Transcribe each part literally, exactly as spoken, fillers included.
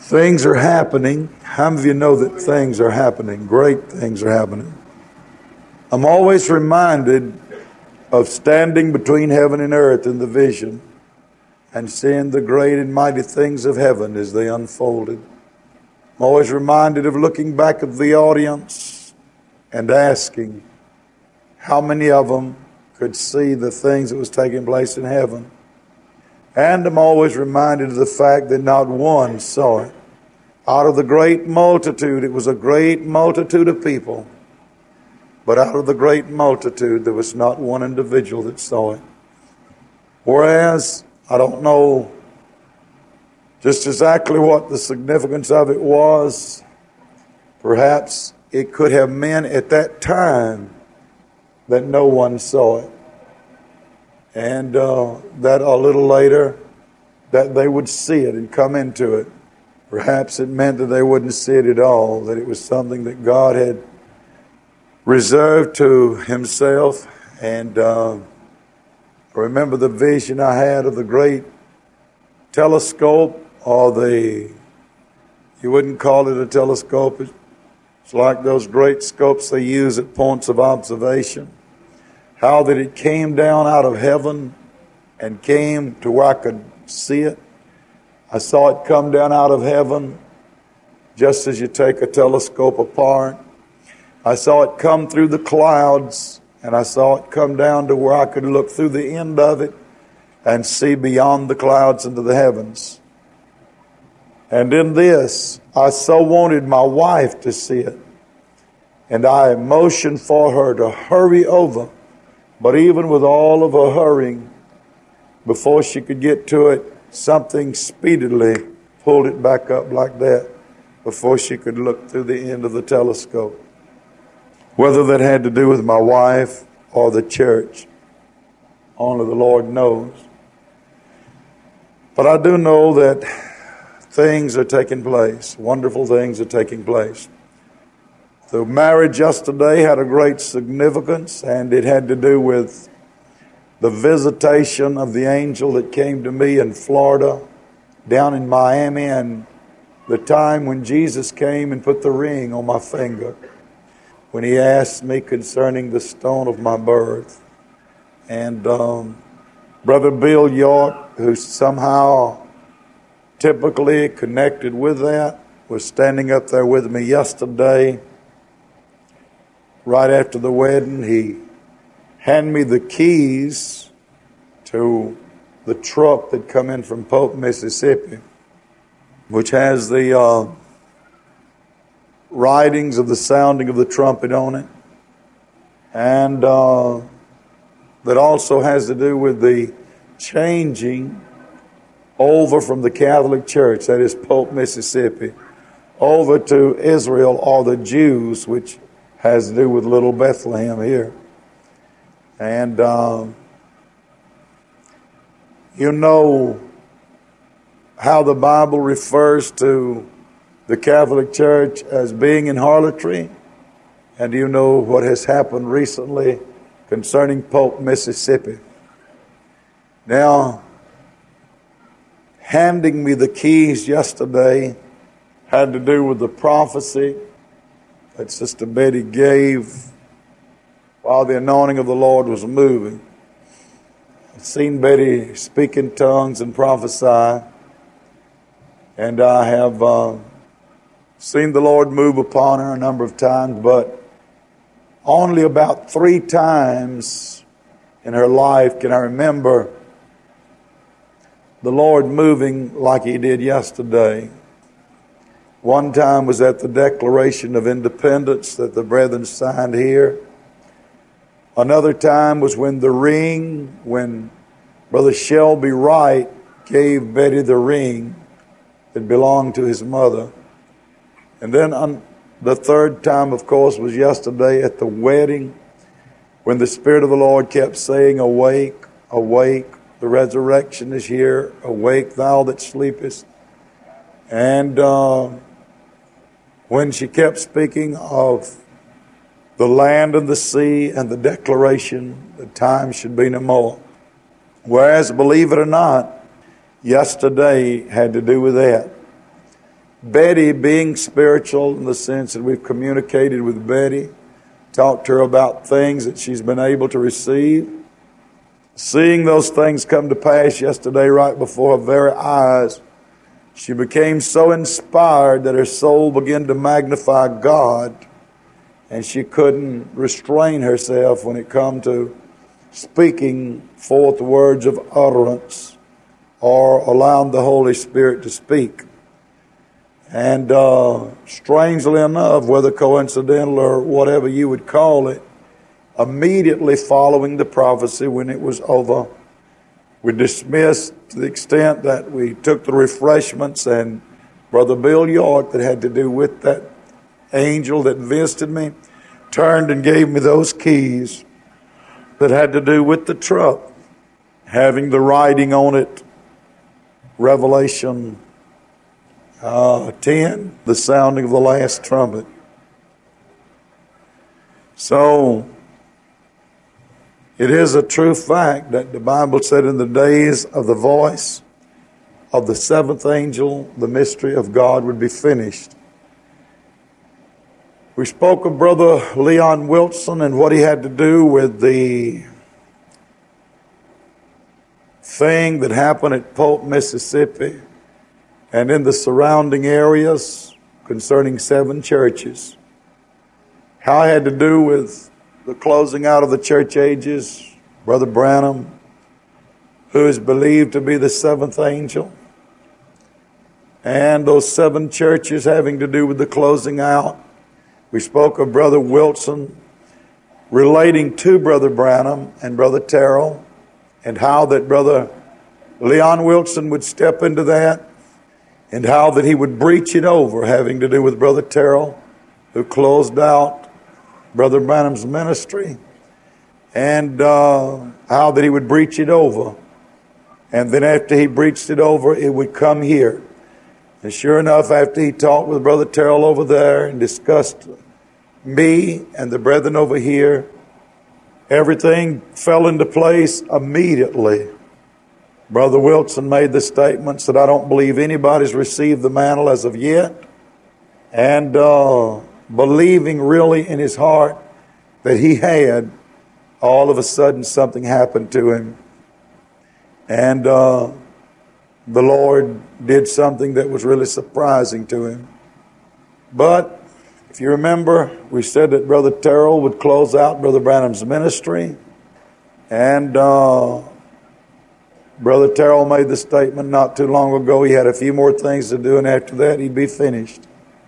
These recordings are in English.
Things are happening. How many of you know that things are happening? Great things are happening. I'm always reminded of standing between heaven and earth in the vision and seeing the great and mighty things of heaven as they unfolded. I'm always reminded of looking back at the audience and asking how many of them could see the things that was taking place in heaven. And I'm always reminded of the fact that not one saw it. Out of the great multitude, it was a great multitude of people. But out of the great multitude, there was not one individual that saw it. Whereas, I don't know just exactly what the significance of it was. Perhaps it could have meant at that time that no one saw it. And uh, that a little later, that they would see it and come into it. Perhaps it meant that they wouldn't see it at all, that it was something that God had reserved to himself. And uh, I remember the vision I had of the great telescope, or the, you wouldn't call it a telescope, it's like those great scopes they use at points of observation. How that it came down out of heaven and came to where I could see it. I saw it come down out of heaven just as you take a telescope apart. I saw it come through the clouds, and I saw it come down to where I could look through the end of it and see beyond the clouds into the heavens. And in this, I so wanted my wife to see it. And I motioned for her to hurry over. But even with all of her hurrying, before she could get to it, something speedily pulled it back up like that before she could look through the end of the telescope. Whether that had to do with my wife or the church, only the Lord knows. But I do know that things are taking place. Wonderful things are taking place. The marriage yesterday had a great significance, and it had to do with the visitation of the angel that came to me in Florida, down in Miami, and the time when Jesus came and put the ring on my finger, when he asked me concerning the stone of my birth. And um, Brother Bill York, who's somehow typically connected with that, was standing up there with me yesterday. Right after the wedding, he handed me the keys to the truck that come in from Polk, Mississippi, which has the uh, writings of the sounding of the trumpet on it. And uh, that also has to do with the changing over from the Catholic Church, that is Polk, Mississippi, over to Israel or the Jews, which has to do with little Bethlehem here. And um, you know how the Bible refers to the Catholic Church as being in harlotry? And do you know what has happened recently concerning Polk, Mississippi? Now, handing me the keys yesterday had to do with the prophecy that Sister Betty gave while the anointing of the Lord was moving. I've seen Betty speak in tongues and prophesy, and I have uh, seen the Lord move upon her a number of times, but only about three times in her life can I remember the Lord moving like he did yesterday. One time was at the Declaration of Independence that the brethren signed here. Another time was when the ring, when Brother Shelby Wright gave Betty the ring that belonged to his mother. And then on the third time, of course, was yesterday at the wedding, when the Spirit of the Lord kept saying, "Awake, awake, the resurrection is here. Awake, thou that sleepest." And uh, when she kept speaking of the land and the sea and the declaration, the time should be no more. Whereas, believe it or not, yesterday had to do with that. Betty being spiritual in the sense that we've communicated with Betty, talked to her about things that she's been able to receive. Seeing those things come to pass yesterday right before her very eyes, she became so inspired that her soul began to magnify God, and she couldn't restrain herself when it come to speaking forth words of utterance or allowing the Holy Spirit to speak. And uh, strangely enough, whether coincidental or whatever you would call it, immediately following the prophecy when it was over, we dismissed to the extent that we took the refreshments, and Brother Bill York, that had to do with that angel that visited me, turned and gave me those keys that had to do with the truck, having the writing on it, Revelation uh, ten, the sounding of the last trumpet. So, it is a true fact that the Bible said in the days of the voice of the seventh angel, the mystery of God would be finished. We spoke of Brother Leon Wilson and what he had to do with the thing that happened at Polk, Mississippi, and in the surrounding areas concerning seven churches. How it had to do with the closing out of the church ages, Brother Branham, who is believed to be the seventh angel, and those seven churches having to do with the closing out. We spoke of Brother Wilson relating to Brother Branham and Brother Terrell, and how that Brother Leon Wilson would step into that, and how that he would breach it over, having to do with Brother Terrell, who closed out Brother Branham's ministry, and uh, how that he would breach it over. And then after he breached it over, it would come here. And sure enough, after he talked with Brother Terrell over there and discussed me and the brethren over here, everything fell into place immediately. Brother Wilson made the statements that I don't believe anybody's received the mantle as of yet. And uh, believing really in his heart that he had, all of a sudden something happened to him. And uh, the Lord did something that was really surprising to him. But if you remember, we said that Brother Terrell would close out Brother Branham's ministry. And uh, Brother Terrell made the statement not too long ago he had a few more things to do, and after that he'd be finished.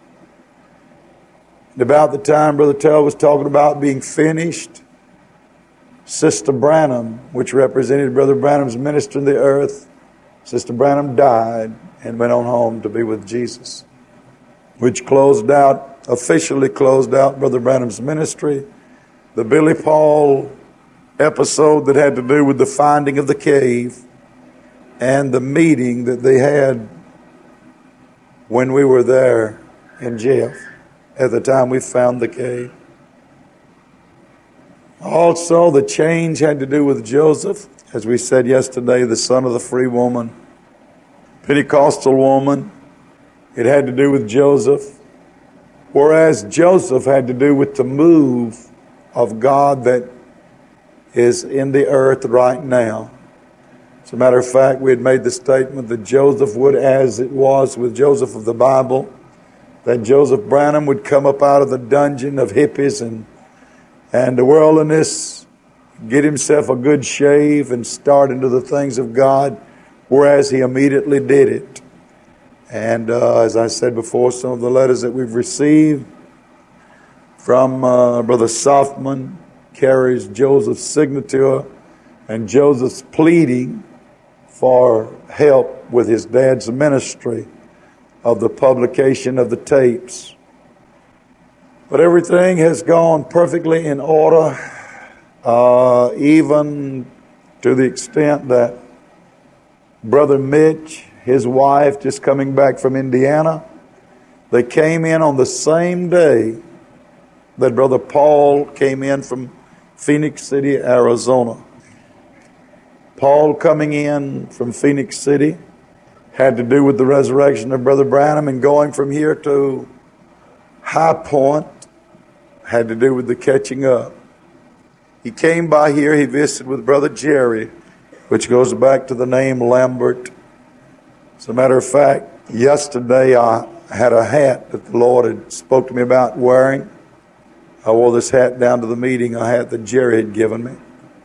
And about the time Brother Terrell was talking about being finished, Sister Branham, which represented Brother Branham's ministry in the earth, Sister Branham died and went on home to be with Jesus, which closed out, officially closed out Brother Branham's ministry. The Billy Paul episode that had to do with the finding of the cave and the meeting that they had when we were there in Jeff at the time we found the cave. Also, the change had to do with Joseph, as we said yesterday, the son of the free woman, Pentecostal woman. It had to do with Joseph, whereas Joseph had to do with the move of God that is in the earth right now. As a matter of fact, we had made the statement that Joseph would, as it was with Joseph of the Bible, that Joseph Branham would come up out of the dungeon of hippies and and the worldliness, get himself a good shave and start into the things of God, whereas he immediately did it. And uh, as I said before, some of the letters that we've received from uh, Brother Softman carries Joseph's signature and Joseph's pleading for help with his dad's ministry of the publication of the tapes. But everything has gone perfectly in order, uh, even to the extent that Brother Mitch, his wife, just coming back from Indiana, they came in on the same day that Brother Paul came in from Phoenix City, Arizona. Paul coming in from Phoenix City had to do with the resurrection of Brother Branham, and going from here to High Point had to do with the catching up. He came by here, he visited with Brother Jerry, which goes back to the name Lambert. As a matter of fact, yesterday I had a hat that the Lord had spoke to me about wearing. I wore this hat down to the meeting, a hat that Jerry had given me.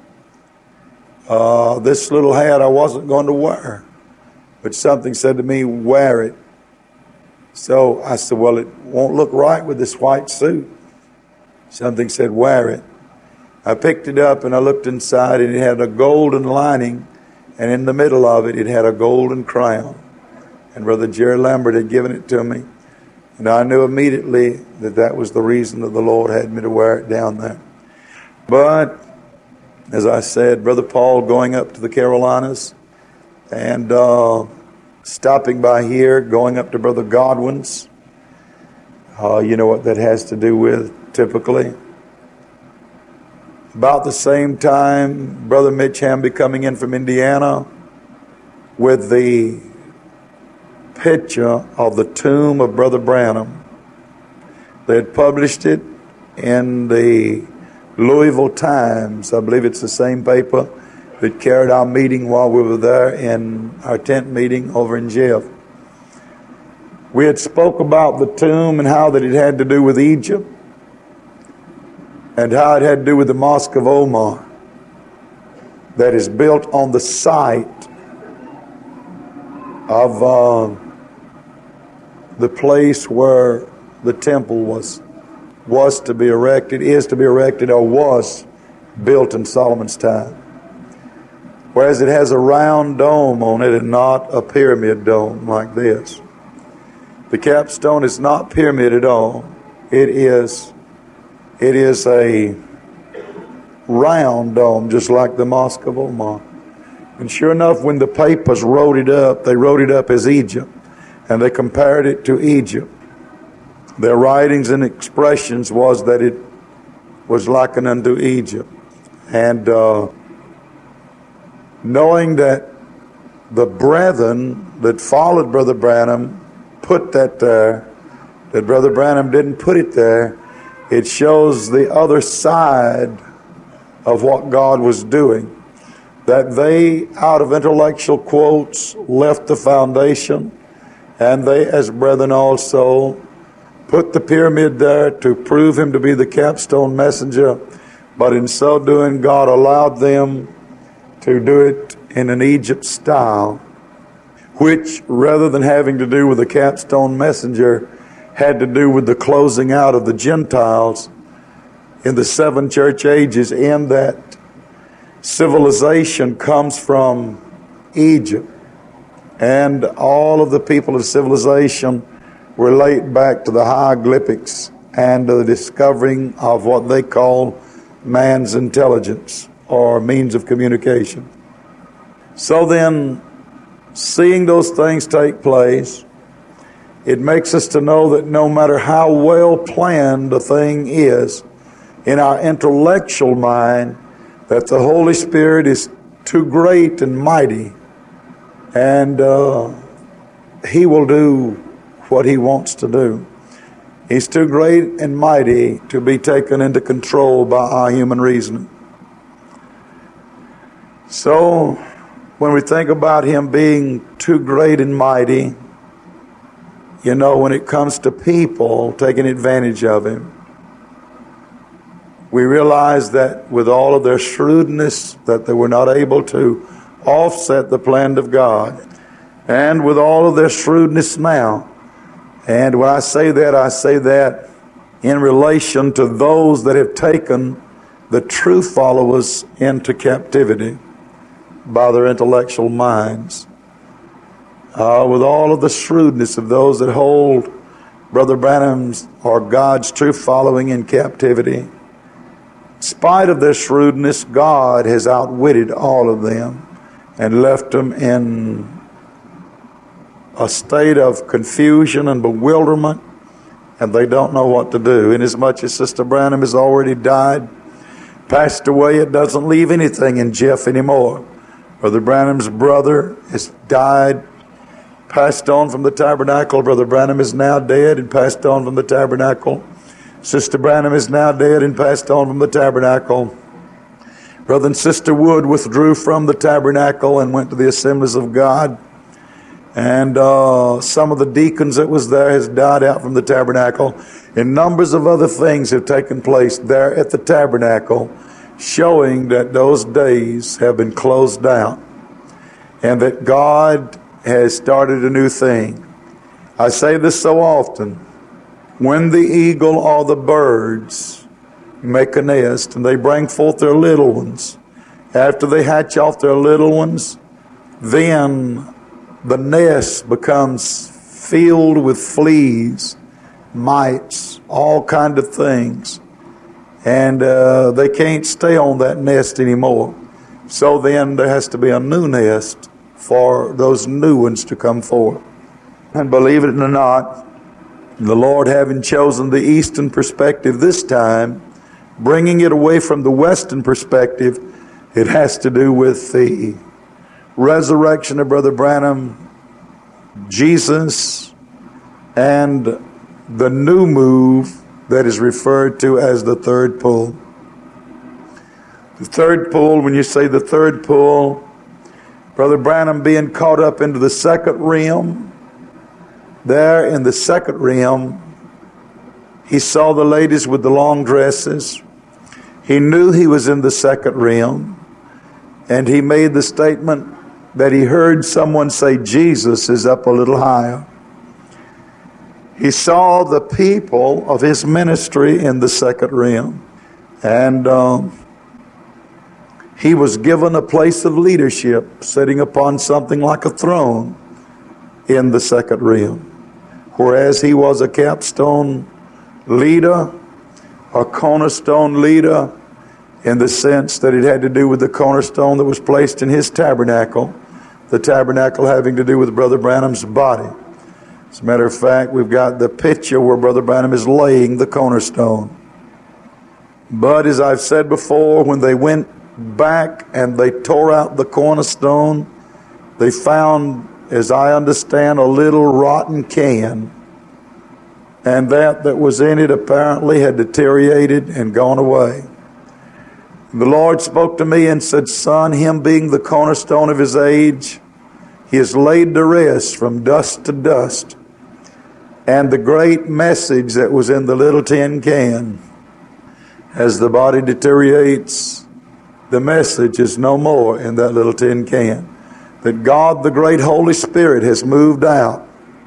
Uh, this little hat I wasn't going to wear, but something said to me, wear it. So I said, well, it won't look right with this white suit. Something said, wear it. I picked it up and I looked inside, and it had a golden lining, and in the middle of it, it had a golden crown. And Brother Jerry Lambert had given it to me. And I knew immediately that that was the reason that the Lord had me to wear it down there. But, as I said, Brother Paul going up to the Carolinas and uh, stopping by here, going up to Brother Godwin's. Uh, you know what that has to do with, typically. About the same time, Brother Mitch Hamby coming in from Indiana with the picture of the tomb of Brother Branham. They had published it in the Louisville Times. I believe it's the same paper that carried our meeting while we were there in our tent meeting over in Jeff. We had spoke about the tomb and how that it had to do with Egypt, and how it had to do with the Mosque of Omar that is built on the site of uh, the place where the temple was was to be erected, is to be erected, or was built in Solomon's time. Whereas it has a round dome on it and not a pyramid dome like this. The capstone is not pyramid at all. It is It is a round dome, just like the Mosque of Omar. And sure enough, when the papers wrote it up, they wrote it up as Egypt, and they compared it to Egypt. Their writings and expressions was that it was likened unto Egypt. And uh, knowing that the brethren that followed Brother Branham put that there, that Brother Branham didn't put it there, it shows the other side of what God was doing. That they, out of intellectual quotes, left the foundation, and they, as brethren also, put the pyramid there to prove him to be the capstone messenger. But in so doing, God allowed them to do it in an Egypt style, which, rather than having to do with the capstone messenger, had to do with the closing out of the Gentiles in the seven church ages, in that civilization comes from Egypt. And all of the people of civilization relate back to the hieroglyphics and to the discovering of what they call man's intelligence or means of communication. So then, seeing those things take place, it makes us to know that no matter how well planned a thing is in our intellectual mind, that the Holy Spirit is too great and mighty, and uh, He will do what He wants to do. He's too great and mighty to be taken into control by our human reasoning. So, when we think about Him being too great and mighty, you know, when it comes to people taking advantage of Him, we realize that with all of their shrewdness, that they were not able to offset the plan of God. And with all of their shrewdness now, and when I say that, I say that in relation to those that have taken the true followers into captivity by their intellectual minds. Uh, with all of the shrewdness of those that hold Brother Branham's or God's true following in captivity, in spite of their shrewdness, God has outwitted all of them and left them in a state of confusion and bewilderment, and they don't know what to do. Inasmuch as Sister Branham has already died, passed away, it doesn't leave anything in Jeff anymore. Brother Branham's brother has died, passed on from the tabernacle. Brother Branham is now dead and passed on from the tabernacle. Sister Branham is now dead and passed on from the tabernacle. Brother and Sister Wood withdrew from the tabernacle and went to the Assemblies of God. And uh, some of the deacons that was there has died out from the tabernacle. And numbers of other things have taken place there at the tabernacle, showing that those days have been closed out and that God has started a new thing. I say this so often. When the eagle or the birds make a nest and they bring forth their little ones, after they hatch off their little ones, then the nest becomes filled with fleas, mites, all kind of things. And uh, they can't stay on that nest anymore. So then there has to be a new nest for those new ones to come forth. And believe it or not, the Lord having chosen the eastern perspective this time, bringing it away from the western perspective, it has to do with the resurrection of Brother Branham, Jesus, and the new move that is referred to as the third pull. The third pull, when you say the third pull, Brother Branham being caught up into the second realm, there in the second realm, he saw the ladies with the long dresses. He knew he was in the second realm, and he made the statement that he heard someone say Jesus is up a little higher. He saw the people of his ministry in the second realm, and um, he was given a place of leadership, sitting upon something like a throne in the second realm, whereas he was a capstone leader, a cornerstone leader, in the sense that it had to do with the cornerstone that was placed in his tabernacle, the tabernacle having to do with Brother Branham's body. As a matter of fact, we've got the picture where Brother Branham is laying the cornerstone. But as I've said before, when they went back and they tore out the cornerstone, they found, as I understand, a little rotten can. And that that was in it apparently had deteriorated and gone away. The Lord spoke to me and said, "Son, him being the cornerstone of his age, he is laid to rest from dust to dust. And the great message that was in the little tin can, as the body deteriorates, the message is no more in that little tin can. That God, the great Holy Spirit, has moved out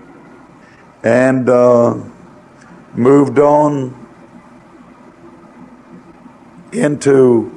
and uh, moved on into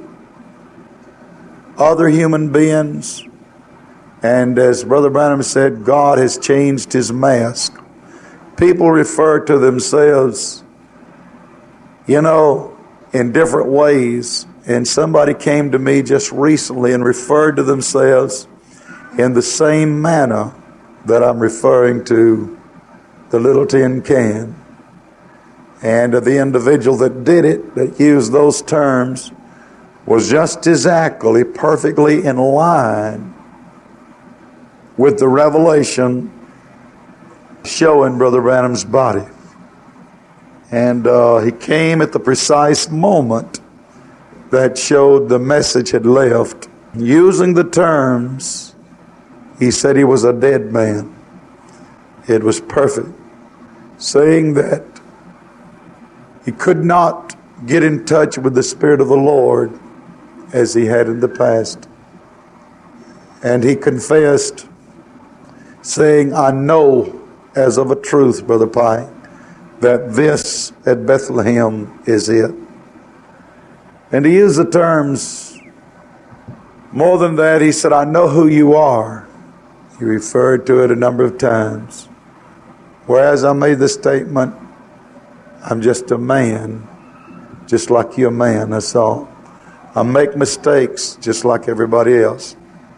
other human beings. And as Brother Branham said, God has changed his mask. People refer to themselves, you know, in different ways. And somebody came to me just recently and referred to themselves in the same manner that I'm referring to the little tin can. And the individual that did it, that used those terms, was just exactly perfectly in line with the revelation showing Brother Branham's body. And uh, he came at the precise moment that showed the message had left. Using the terms, he said he was a dead man. It was perfect. Saying that he could not get in touch with the Spirit of the Lord as he had in the past. And he confessed, saying, "I know as of a truth, Brother Pike, that this at Bethlehem is it." And he used the terms, more than that, he said, "I know who you are." He referred to it a number of times. Whereas I made the statement, "I'm just a man, just like you're a man, that's all. I make mistakes just like everybody else."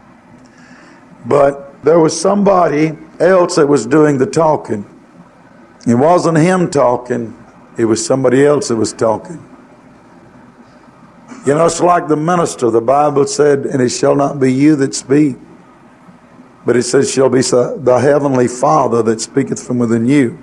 But there was somebody else that was doing the talking. It wasn't him talking, it was somebody else that was talking. You know, it's like the minister. The Bible said, "And it shall not be you that speak, But it says, shall be the heavenly Father that speaketh from within you.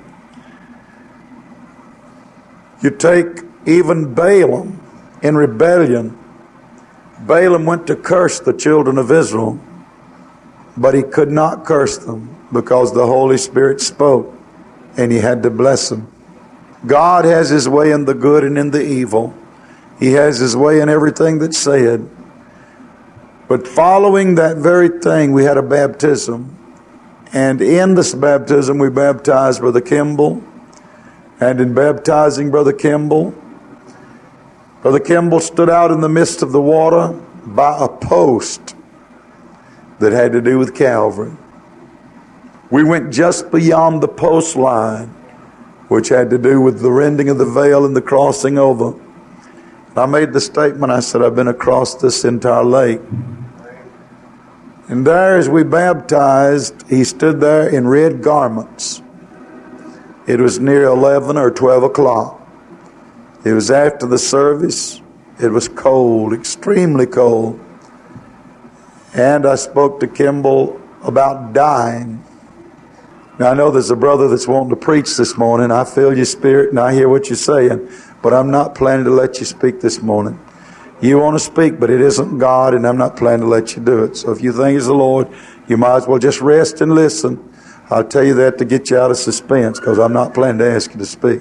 You take even Balaam in rebellion. Balaam went to curse the children of Israel, but he could not curse them because the Holy Spirit spoke and he had to bless them. God has his way in the good and in the evil. He has his way in everything that's said. But following that very thing, we had a baptism. And in this baptism, we baptized Brother Kimball. And in baptizing Brother Kimball, Brother Kimball stood out in the midst of the water by a post that had to do with Calvary. We went just beyond the post line, which had to do with the rending of the veil and the crossing over. And I made the statement, I said, I've been across this entire lake. And there, as we baptized, he stood there in red garments. It was near eleven or twelve o'clock. It was after the service. It was cold, extremely cold. And I spoke to Kimball about dying. Now, I know there's a brother that's wanting to preach this morning. I feel your spirit and I hear what you're saying, but I'm not planning to let you speak this morning. You want to speak, but it isn't God, and I'm not planning to let you do it. So if you think it's the Lord, you might as well just rest and listen. I'll tell you that to get you out of suspense, because I'm not planning to ask you to speak.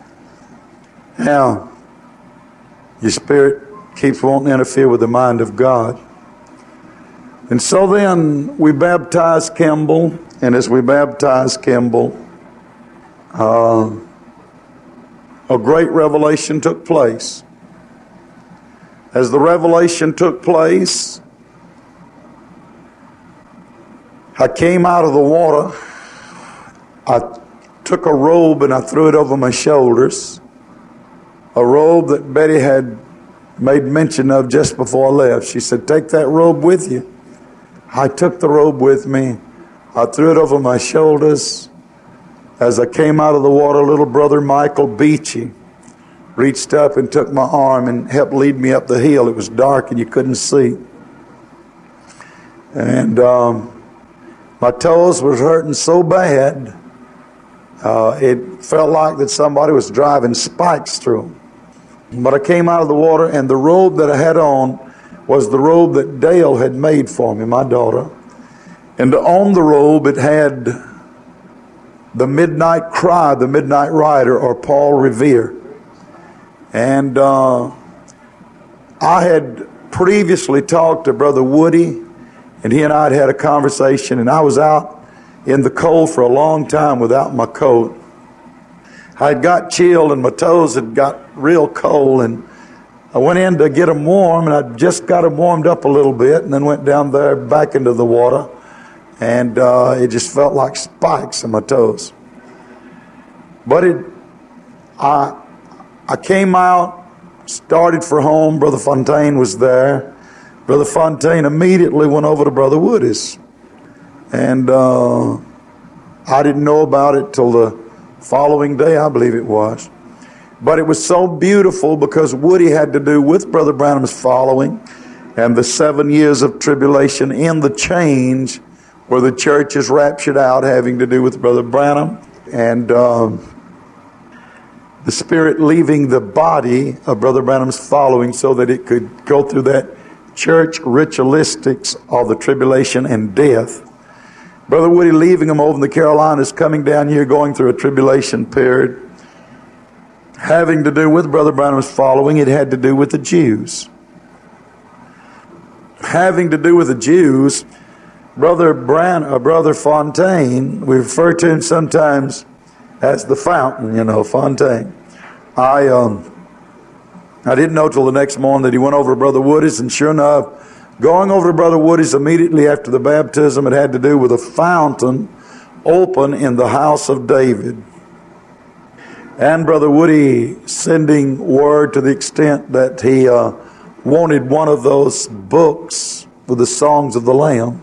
Now, your spirit keeps wanting to interfere with the mind of God. And so then we baptized Kimball, and as we baptized Kimball, uh, a great revelation took place. As the revelation took place, I came out of the water. I took a robe and I threw it over my shoulders. A robe that Betty had made mention of just before I left. She said, take that robe with you. I took the robe with me. I threw it over my shoulders. As I came out of the water, little brother Michael Beachy reached up and took my arm and helped lead me up the hill. It was dark and you couldn't see. And um, my toes was hurting so bad, uh, it felt like that somebody was driving spikes through them. But I came out of the water, and the robe that I had on was the robe that Dale had made for me, my daughter. And on the robe it had the Midnight Cry, the Midnight Rider, or Paul Revere. And uh, I had previously talked to Brother Woody, and he and I had had a conversation, and I was out in the cold for a long time without my coat. I had got chilled, and my toes had got real cold, and I went in to get them warm, and I just got them warmed up a little bit, and then went down there back into the water, and uh, it just felt like spikes in my toes. But it, I, I came out, started for home. Brother Fontaine was there. Brother Fontaine immediately went over to Brother Woody's, and uh, I didn't know about it till the following day, I believe it was. But it was so beautiful because Woody had to do with Brother Branham's following and the seven years of tribulation in the change where the church is raptured out, having to do with Brother Branham and um, the Spirit leaving the body of Brother Branham's following so that it could go through that church ritualistics of the tribulation and death. Brother Woody leaving them over in the Carolinas, coming down here, going through a tribulation period, having to do with Brother Branham's following. It had to do with the Jews. Having to do with the Jews, Brother Bran, uh, Brother Fontaine, we refer to him sometimes as the fountain, you know, Fontaine. I um, I didn't know till the next morning that he went over to Brother Woody's, and sure enough, going over to Brother Woody's immediately after the baptism, it had to do with a fountain open in the house of David. And Brother Woody sending word to the extent that he uh, wanted one of those books with the songs of the Lamb.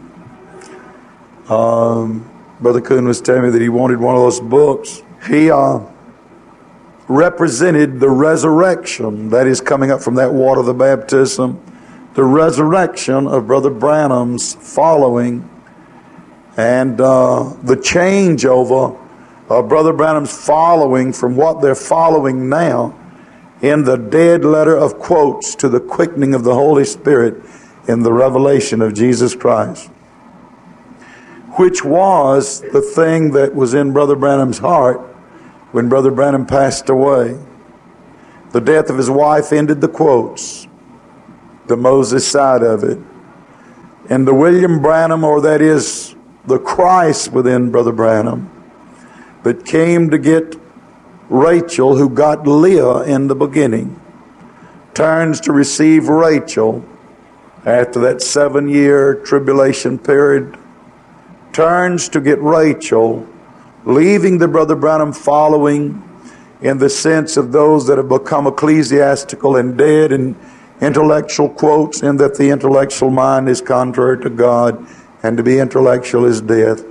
Um, Brother Kuhn was telling me that he wanted one of those books. He uh, represented the resurrection that is coming up from that water of the baptism, the resurrection of Brother Branham's following And uh, the changeover of Brother Branham's following from what they're following now in the dead letter of quotes to the quickening of the Holy Spirit in the revelation of Jesus Christ, which was the thing that was in Brother Branham's heart when Brother Branham passed away. The death of his wife ended the quotes, the Moses side of it. And the William Branham, or that is the Christ within Brother Branham, that came to get Rachel, who got Leah in the beginning, turns to receive Rachel after that seven-year tribulation period, turns to get Rachel, leaving the Brother Branham following in the sense of those that have become ecclesiastical and dead in intellectual quotes, in that the intellectual mind is contrary to God, and to be intellectual is death.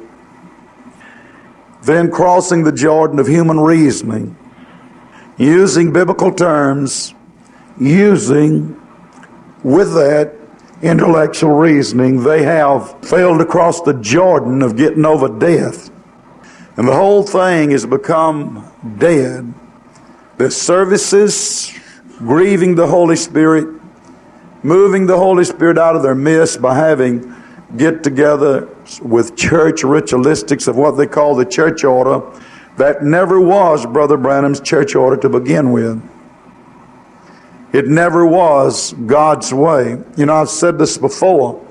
Then crossing the Jordan of human reasoning, using biblical terms, using with that intellectual reasoning, they have failed to cross the Jordan of getting over death. And the whole thing has become dead. The services grieving the Holy Spirit, moving the Holy Spirit out of their midst by having get-together with church ritualistics of what they call the church order, that never was Brother Branham's church order to begin with. It never was God's way. You know, I've said this before.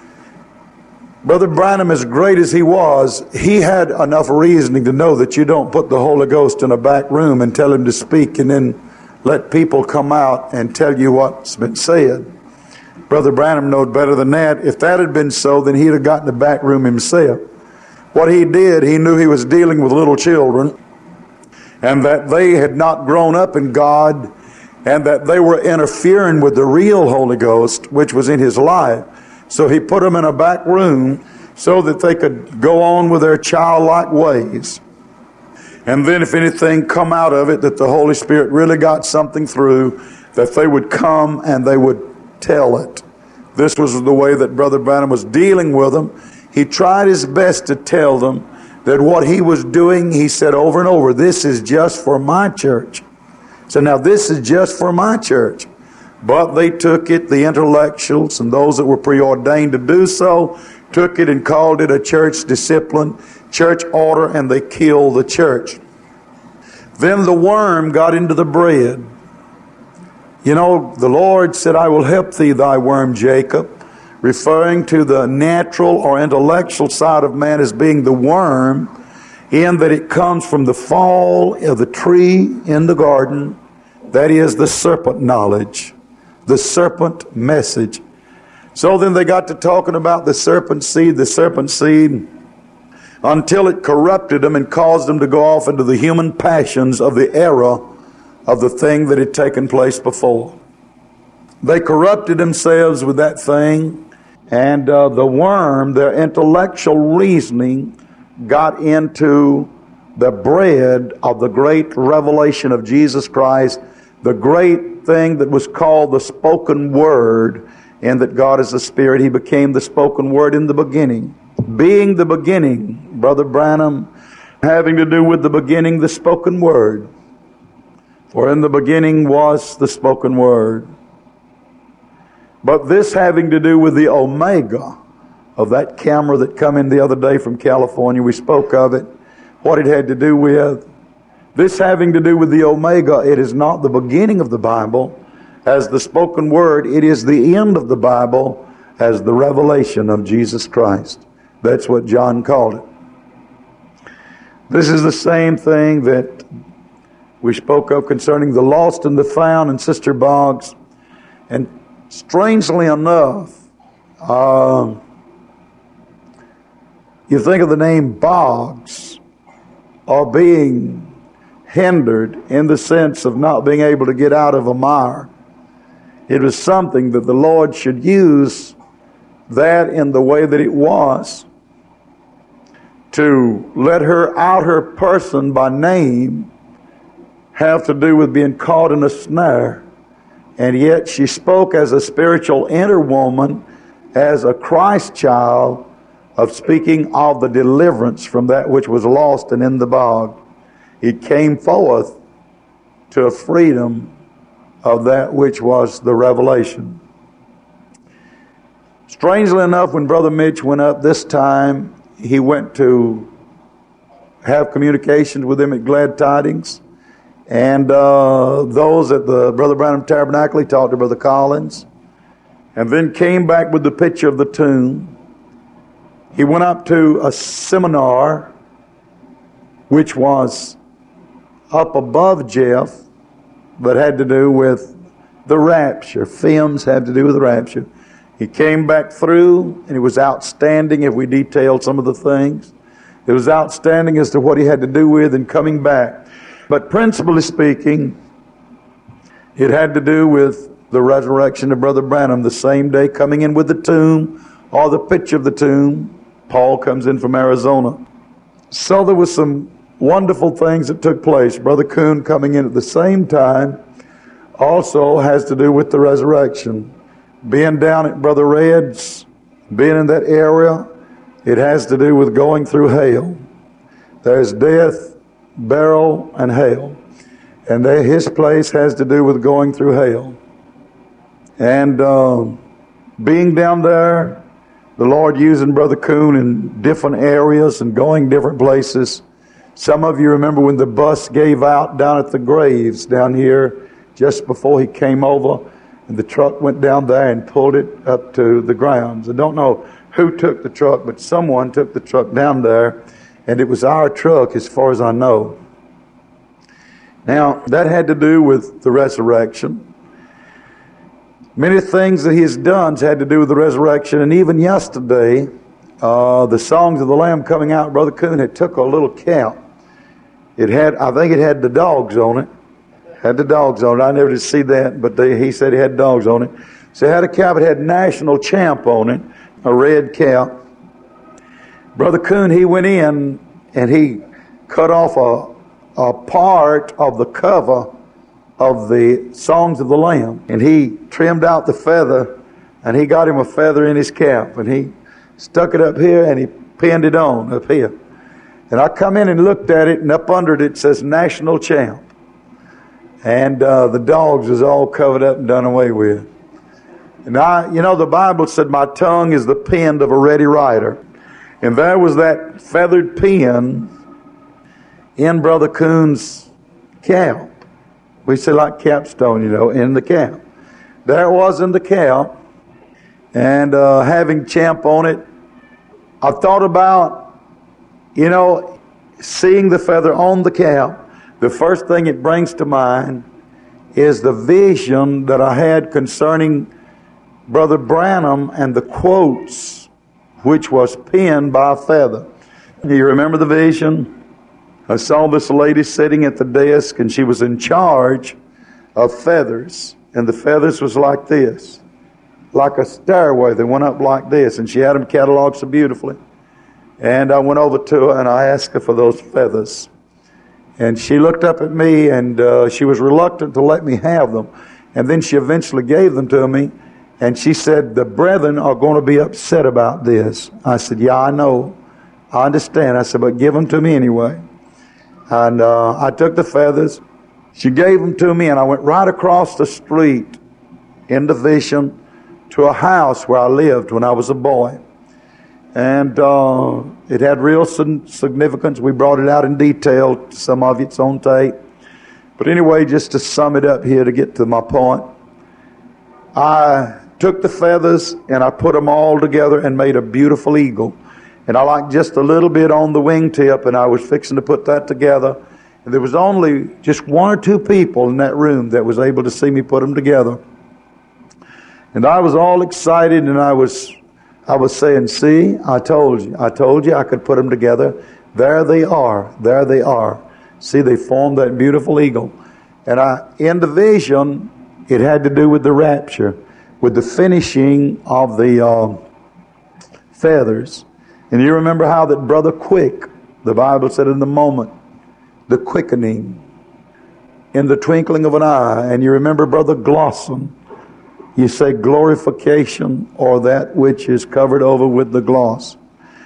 Brother Branham, as great as he was, he had enough reasoning to know that you don't put the Holy Ghost in a back room and tell him to speak and then let people come out and tell you what's been said. Brother Branham knowed better than that. If that had been so, then he'd have gotten the back room himself. What he did, he knew he was dealing with little children, and that they had not grown up in God, and that they were interfering with the real Holy Ghost, which was in his life. So he put them in a back room so that they could go on with their childlike ways. And then if anything come out of it, that the Holy Spirit really got something through, that they would come and they would tell it. This was the way that Brother Branham was dealing with them. He tried his best to tell them that what he was doing, he said over and over, this is just for my church. So now this is just for my church. But they took it, the intellectuals and those that were preordained to do so, took it and called it a church discipline, church order, and they killed the church. Then the worm got into the bread. You know, the Lord said, I will help thee, thy worm Jacob, referring to the natural or intellectual side of man as being the worm, in that it comes from the fall of the tree in the garden, that is the serpent knowledge, the serpent message. So then they got to talking about the serpent seed, the serpent seed, until it corrupted them and caused them to go off into the human passions of the era of the thing that had taken place before. They corrupted themselves with that thing, and uh, the worm, their intellectual reasoning, got into the bread of the great revelation of Jesus Christ, the great thing that was called the spoken word, and that God is the Spirit. He became the spoken word in the beginning. Being the beginning, Brother Branham, having to do with the beginning, the spoken word. For in the beginning was the spoken word. But this having to do with the omega of that camera that come in the other day from California, we spoke of it, what it had to do with. This having to do with the omega, it is not the beginning of the Bible as the spoken word, it is the end of the Bible as the revelation of Jesus Christ. That's what John called it. This is the same thing that we spoke of concerning the lost and the found in Sister Boggs. And strangely enough, uh, you think of the name Boggs, or being hindered in the sense of not being able to get out of a mire. It was something that the Lord should use that in the way that it was, to let her out her person by name have to do with being caught in a snare. And yet she spoke as a spiritual inner woman, as a Christ child, of speaking of the deliverance from that which was lost and in the bog. He came forth to a freedom of that which was the revelation. Strangely enough, when Brother Mitch went up this time, he went to have communications with him at Glad Tidings. And uh, those at the Brother Branham Tabernacle, he talked to Brother Collins. And then came back with the picture of the tomb. He went up to a seminar which was up above Jeff, but had to do with the rapture. Films had to do with the rapture. He came back through, and it was outstanding if we detailed some of the things. It was outstanding as to what he had to do with and coming back. But principally speaking, it had to do with the resurrection of Brother Branham the same day, coming in with the tomb or the picture of the tomb. Paul comes in from Arizona. So there was some wonderful things that took place. Brother Kuhn coming in at the same time also has to do with the resurrection. Being down at Brother Red's, being in that area, it has to do with going through hell. There's death, burial, and hell. And there, his place has to do with going through hell. And uh, being down there, the Lord using Brother Kuhn in different areas and going different places. Some of you remember when the bus gave out down at the graves down here just before he came over, and the truck went down there and pulled it up to the grounds. I don't know who took the truck, but someone took the truck down there, and it was our truck as far as I know. Now, that had to do with the resurrection. Many things that he has done had to do with the resurrection, and even yesterday, uh, the Songs of the Lamb coming out, Brother Kuhn had took a little cap. It had, I think it had the dogs on it. Had the dogs on it. I never did see that, but they, he said it had dogs on it. So it had a cap. It had National Champ on it, a red cap. Brother Kuhn, he went in and he cut off a, a part of the cover of the Songs of the Lamb. And he trimmed out the feather, and he got him a feather in his cap. And he stuck it up here, and he pinned it on up here. And I come in and looked at it, and up under it, it says National Champ. And uh, the dogs was all covered up and done away with. And I, you know, the Bible said my tongue is the pen of a ready writer. And there was that feathered pen in Brother Kuhn's cap. We say like capstone, you know, in the cap. There it was in the cap. And uh, having Champ on it, I thought about, you know, seeing the feather on the cap. The first thing it brings to mind is the vision that I had concerning Brother Branham and the quotes, which was penned by a feather. Do you remember the vision? I saw this lady sitting at the desk, and she was in charge of feathers. And the feathers was like this, like a stairway that went up like this. And she had them cataloged so beautifully. And I went over to her, and I asked her for those feathers. And she looked up at me, and uh, she was reluctant to let me have them. And then she eventually gave them to me. And she said, the brethren are going to be upset about this. I said, yeah, I know. I understand. I said, but give them to me anyway. And uh, I took the feathers. She gave them to me, and I went right across the street in the vision to a house where I lived when I was a boy. And uh, it had real significance. We brought it out in detail. Some of it's on tape. But anyway, just to sum it up here to get to my point, I took the feathers and I put them all together and made a beautiful eagle. And I liked just a little bit on the wingtip, and I was fixing to put that together. And there was only just one or two people in that room that was able to see me put them together. And I was all excited, and I was I was saying, see, I told you. I told you I could put them together. There they are. There they are. See, they formed that beautiful eagle. And I, in the vision, it had to do with the rapture, with the finishing of the uh, feathers. And you remember how that Brother Quick, the Bible said in the moment, the quickening, in the twinkling of an eye. And you remember Brother Glosson, you say glorification, or that which is covered over with the gloss.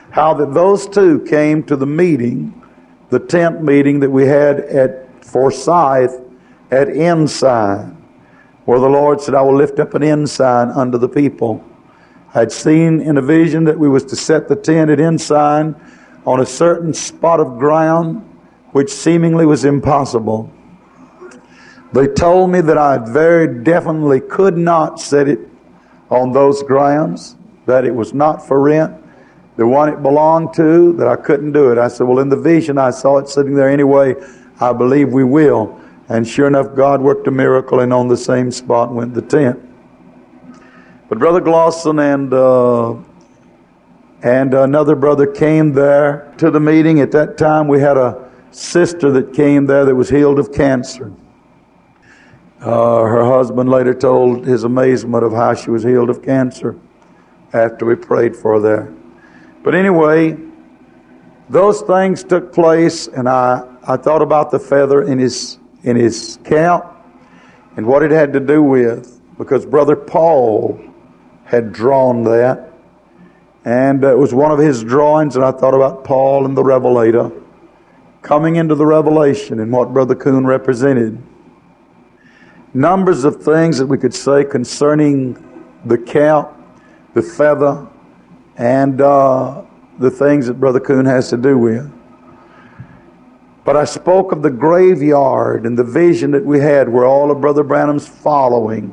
how that those two came to the meeting, the tent meeting that we had at Forsyth at Ensign, where the Lord said, I will lift up an ensign unto the people. I'd seen in a vision that we was to set the tent at Ensign on a certain spot of ground which seemingly was impossible. They told me that I very definitely could not set it on those grounds, that it was not for rent, the one it belonged to, that I couldn't do it. I said, well, in the vision I saw it sitting there anyway. I believe we will. And sure enough, God worked a miracle, and on the same spot went the tent. But Brother Glosson and uh, and another brother came there to the meeting. At that time, we had a sister that came there that was healed of cancer. Uh, her husband later told his amazement of how she was healed of cancer after we prayed for her there. But anyway, those things took place, and I, I thought about the feather in his in his cap and what it had to do with, because Brother Paul had drawn that, and it was one of his drawings, and I thought about Paul and the Revelator coming into the revelation and what Brother Coon represented. Numbers of things that we could say concerning the cap, the feather, and uh, the things that Brother Coon has to do with. But I spoke of the graveyard and the vision that we had where all of Brother Branham's following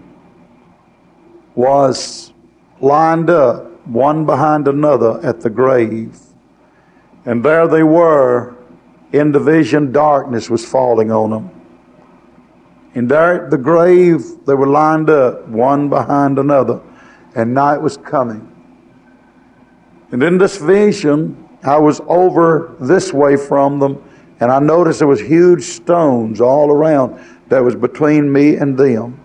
was lined up, one behind another at the grave. And there they were, in the vision, darkness was falling on them. And there at the grave, they were lined up, one behind another, and night was coming. And in this vision, I was over this way from them, and I noticed there was huge stones all around that was between me and them.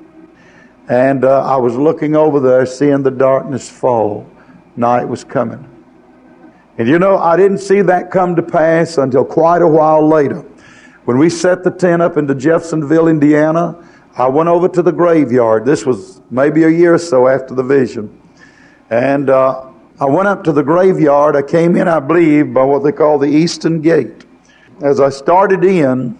And uh, I was looking over there, seeing the darkness fall. Night was coming. And you know, I didn't see that come to pass until quite a while later. When we set the tent up into Jeffersonville, Indiana, I went over to the graveyard. This was maybe a year or so after the vision. And uh, I went up to the graveyard. I came in, I believe, by what they call the Eastern Gate. As I started in,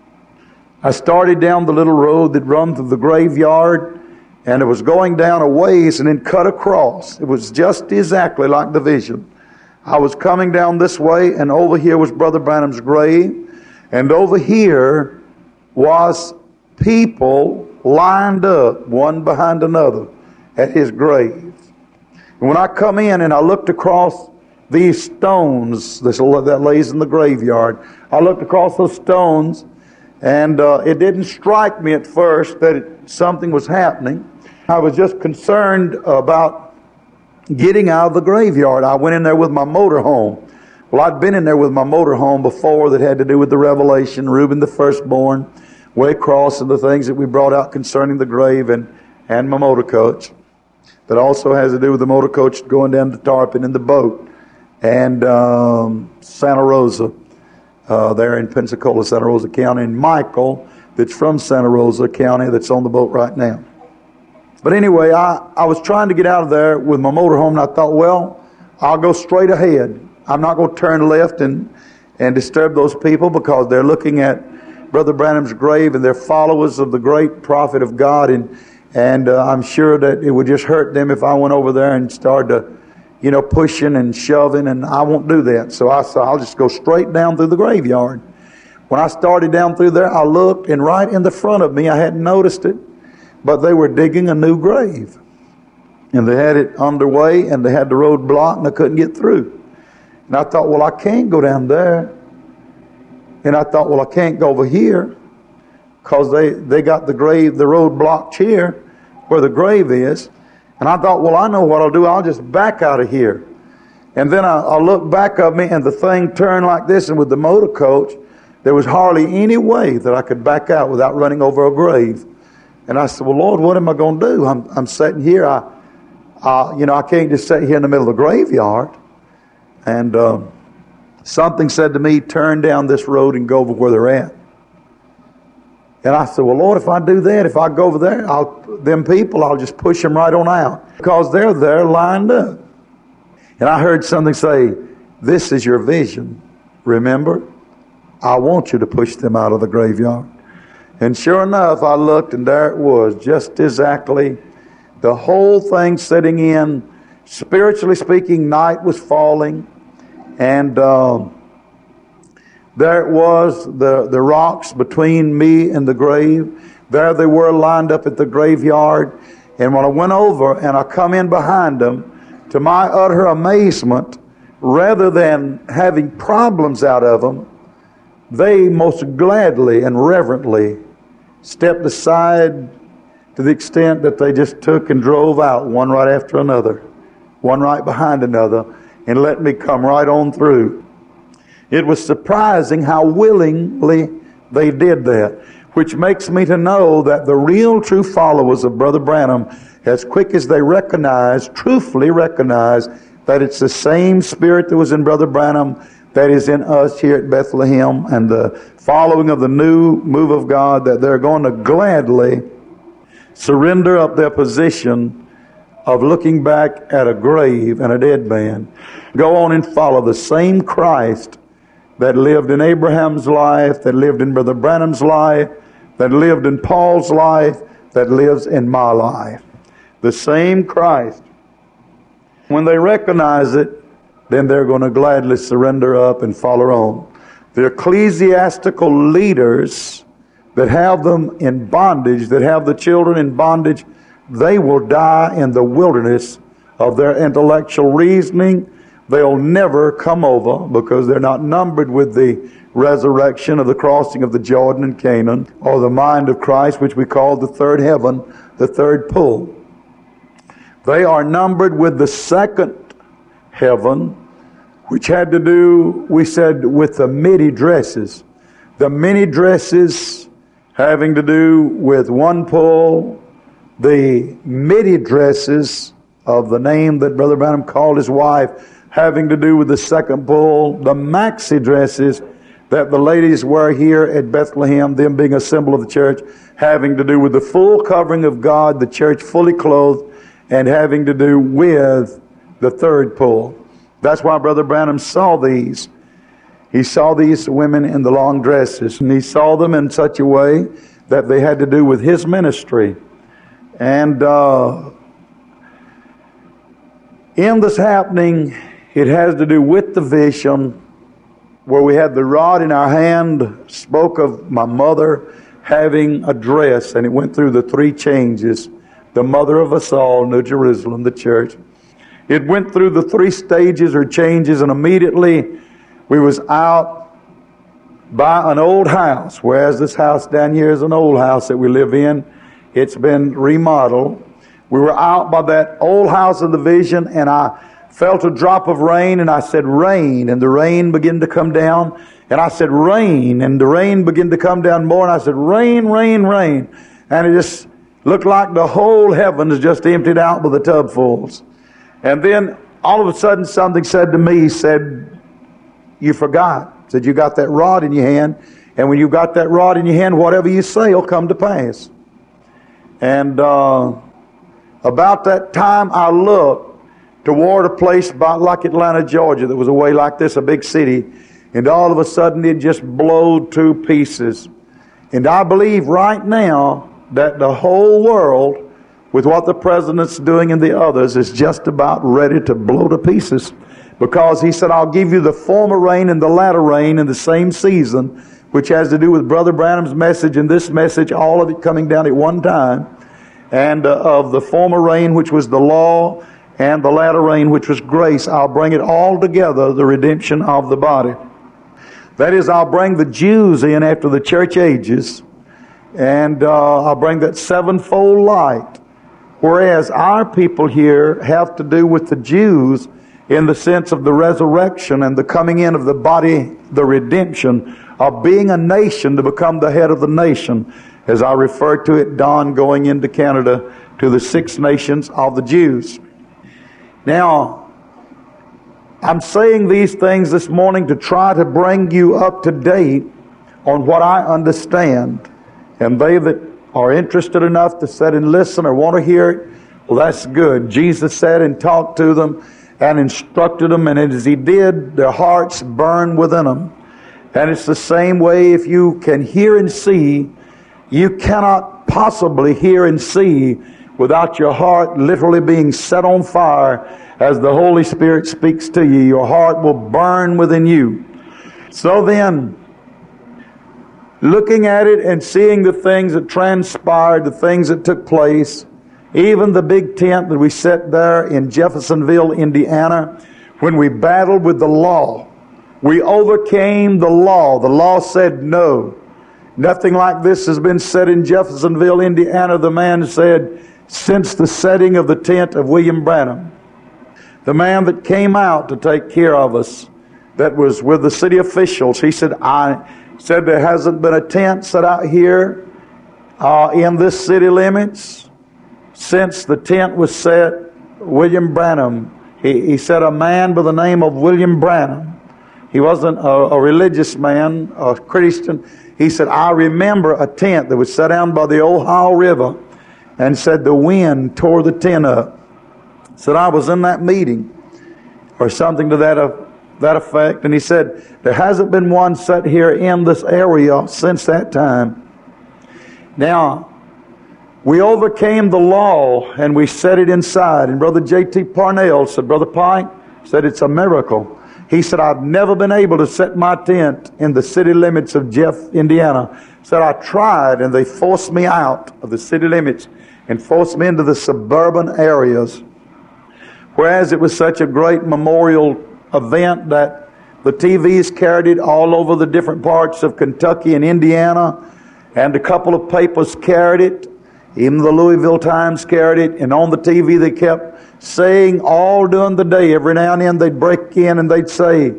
I started down the little road that runs through the graveyard, and it was going down a ways and then cut across. It was just exactly like the vision. I was coming down this way, and over here was Brother Branham's grave, and over here was people lined up, one behind another, at his grave. And when I come in and I looked across these stones that lays in the graveyard, I looked across those stones, and uh, it didn't strike me at first that it, something was happening. I was just concerned about getting out of the graveyard. I went in there with my motorhome. Well, I'd been in there with my motorhome before that had to do with the revelation, Reuben the firstborn, Waycross, and the things that we brought out concerning the grave, and, and my motor coach. That also has to do with the motor coach going down to Tarpon in the boat, and um, Santa Rosa, uh, there in Pensacola, Santa Rosa County, and Michael, that's from Santa Rosa County, that's on the boat right now. But anyway, I, I was trying to get out of there with my motorhome, and I thought, well, I'll go straight ahead. I'm not going to turn left and, and disturb those people, because they're looking at Brother Branham's grave, and they're followers of the great prophet of God, and and uh, I'm sure that it would just hurt them if I went over there and started to, you know, pushing and shoving, and I won't do that. So I said, I'll just go straight down through the graveyard. When I started down through there, I looked, and right in the front of me, I hadn't noticed it, but they were digging a new grave. And they had it underway, and they had the road blocked, and I couldn't get through. And I thought, well, I can't go down there. And I thought, well, I can't go over here, because they, they got the grave, the road blocked here, where the grave is. And I thought, well, I know what I'll do. I'll just back out of here. And then I, I looked back of me, and the thing turned like this, and with the motor coach, there was hardly any way that I could back out without running over a grave. And I said, well, Lord, what am I going to do? I'm, I'm sitting here. I, I, you know, I can't just sit here in the middle of the graveyard. And um, something said to me, turn down this road and go over where they're at. And I said, well, Lord, if I do that, if I go over there, I'll, them people, I'll just push them right on out, because they're there lined up. And I heard something say, this is your vision. Remember? I want you to push them out of the graveyard. And sure enough, I looked and there it was, just exactly. The whole thing setting in. Spiritually speaking, night was falling. And uh, there it was, the, the rocks between me and the grave. There they were lined up at the graveyard. And when I went over and I come in behind them, to my utter amazement, rather than having problems out of them, they most gladly and reverently stepped aside to the extent that they just took and drove out one right after another, one right behind another, and let me come right on through. It was surprising how willingly they did that, which makes me to know that the real true followers of Brother Branham, as quick as they recognize, truthfully recognize that it's the same spirit that was in Brother Branham that is in us here at Bethlehem, and the following of the new move of God, that they're going to gladly surrender up their position of looking back at a grave and a dead man. Go on and follow the same Christ that lived in Abraham's life, that lived in Brother Branham's life, that lived in Paul's life, that lives in my life. The same Christ. When they recognize it, then they're going to gladly surrender up and follow on. The ecclesiastical leaders that have them in bondage, that have the children in bondage, they will die in the wilderness of their intellectual reasoning. They'll never come over because they're not numbered with the resurrection of the crossing of the Jordan and Canaan, or the mind of Christ, which we call the third heaven, the third pull. They are numbered with the second heaven, which had to do, we said, with the midi dresses. The many dresses having to do with one pull, the midi dresses of the name that Brother Branham called his wife having to do with the second pull, the maxi dresses that the ladies wear here at Bethlehem, them being a symbol of the church, having to do with the full covering of God, the church fully clothed, and having to do with the third pull. That's why Brother Branham saw these. He saw these women in the long dresses, and he saw them in such a way that they had to do with his ministry. And uh, in this happening, it has to do with the vision, where we had the rod in our hand, spoke of my mother having a dress, and it went through the three changes. The mother of us all, New Jerusalem, the church. It went through the three stages or changes, and immediately we was out by an old house, whereas this house down here is an old house that we live in. It's been remodeled. We were out by that old house of the vision, and I felt a drop of rain, and I said, rain, and the rain began to come down, and I said, rain, and the rain began to come down more, and I said, rain, rain, rain, and it just looked like the whole heavens just emptied out with the tubfuls. And then all of a sudden something said to me, said, you forgot. Said, you got that rod in your hand, and when you got that rod in your hand, whatever you say will come to pass. And uh, about that time I looked toward a place about like Atlanta, Georgia, that was away like this, a big city, and all of a sudden it just blowed to pieces. And I believe right now that the whole world, with what the president's doing and the others, is just about ready to blow to pieces. Because he said, I'll give you the former rain and the latter rain in the same season, which has to do with Brother Branham's message and this message, all of it coming down at one time. And uh, of the former rain, which was the law, and the latter rain, which was grace, I'll bring it all together, the redemption of the body. That is, I'll bring the Jews in after the church ages, and uh, I'll bring that sevenfold light. Whereas our people here have to do with the Jews in the sense of the resurrection and the coming in of the body, the redemption of being a nation to become the head of the nation. As I referred to it, Don going into Canada to the six nations of the Jews. Now, I'm saying these things this morning to try to bring you up to date on what I understand. And they that are interested enough to sit and listen or want to hear it, well, that's good. Jesus sat and talked to them, and instructed them, and as He did, their hearts burned within them. And it's the same way if you can hear and see, you cannot possibly hear and see without your heart literally being set on fire as the Holy Spirit speaks to you. Your heart will burn within you. So then, looking at it and seeing the things that transpired, the things that took place, even the big tent that we set there in Jeffersonville, Indiana, when we battled with the law, we overcame the law. The law said no. Nothing like this has been said in Jeffersonville, Indiana. The man said, since the setting of the tent of William Branham, the man that came out to take care of us, that was with the city officials, he said, I said there hasn't been a tent set out here uh, in this city limits since the tent was set. William Branham, he, he said a man by the name of William Branham. He wasn't a, a religious man, a Christian. He said, I remember a tent that was set down by the Ohio River, and said the wind tore the tent up. Said I was in that meeting, or something to that, uh, that effect. And he said, there hasn't been one set here in this area since that time. Now, we overcame the law and we set it inside. And Brother J T Parnell said, Brother Pike said, it's a miracle. He said, I've never been able to set my tent in the city limits of Jeff, Indiana. Said, I tried and they forced me out of the city limits and forced me into the suburban areas. Whereas it was such a great memorial event that the T Vs carried it all over the different parts of Kentucky and Indiana, and a couple of papers carried it. Even the Louisville Times carried it, and on the T V they kept saying all during the day, every now and then they'd break in and they'd say,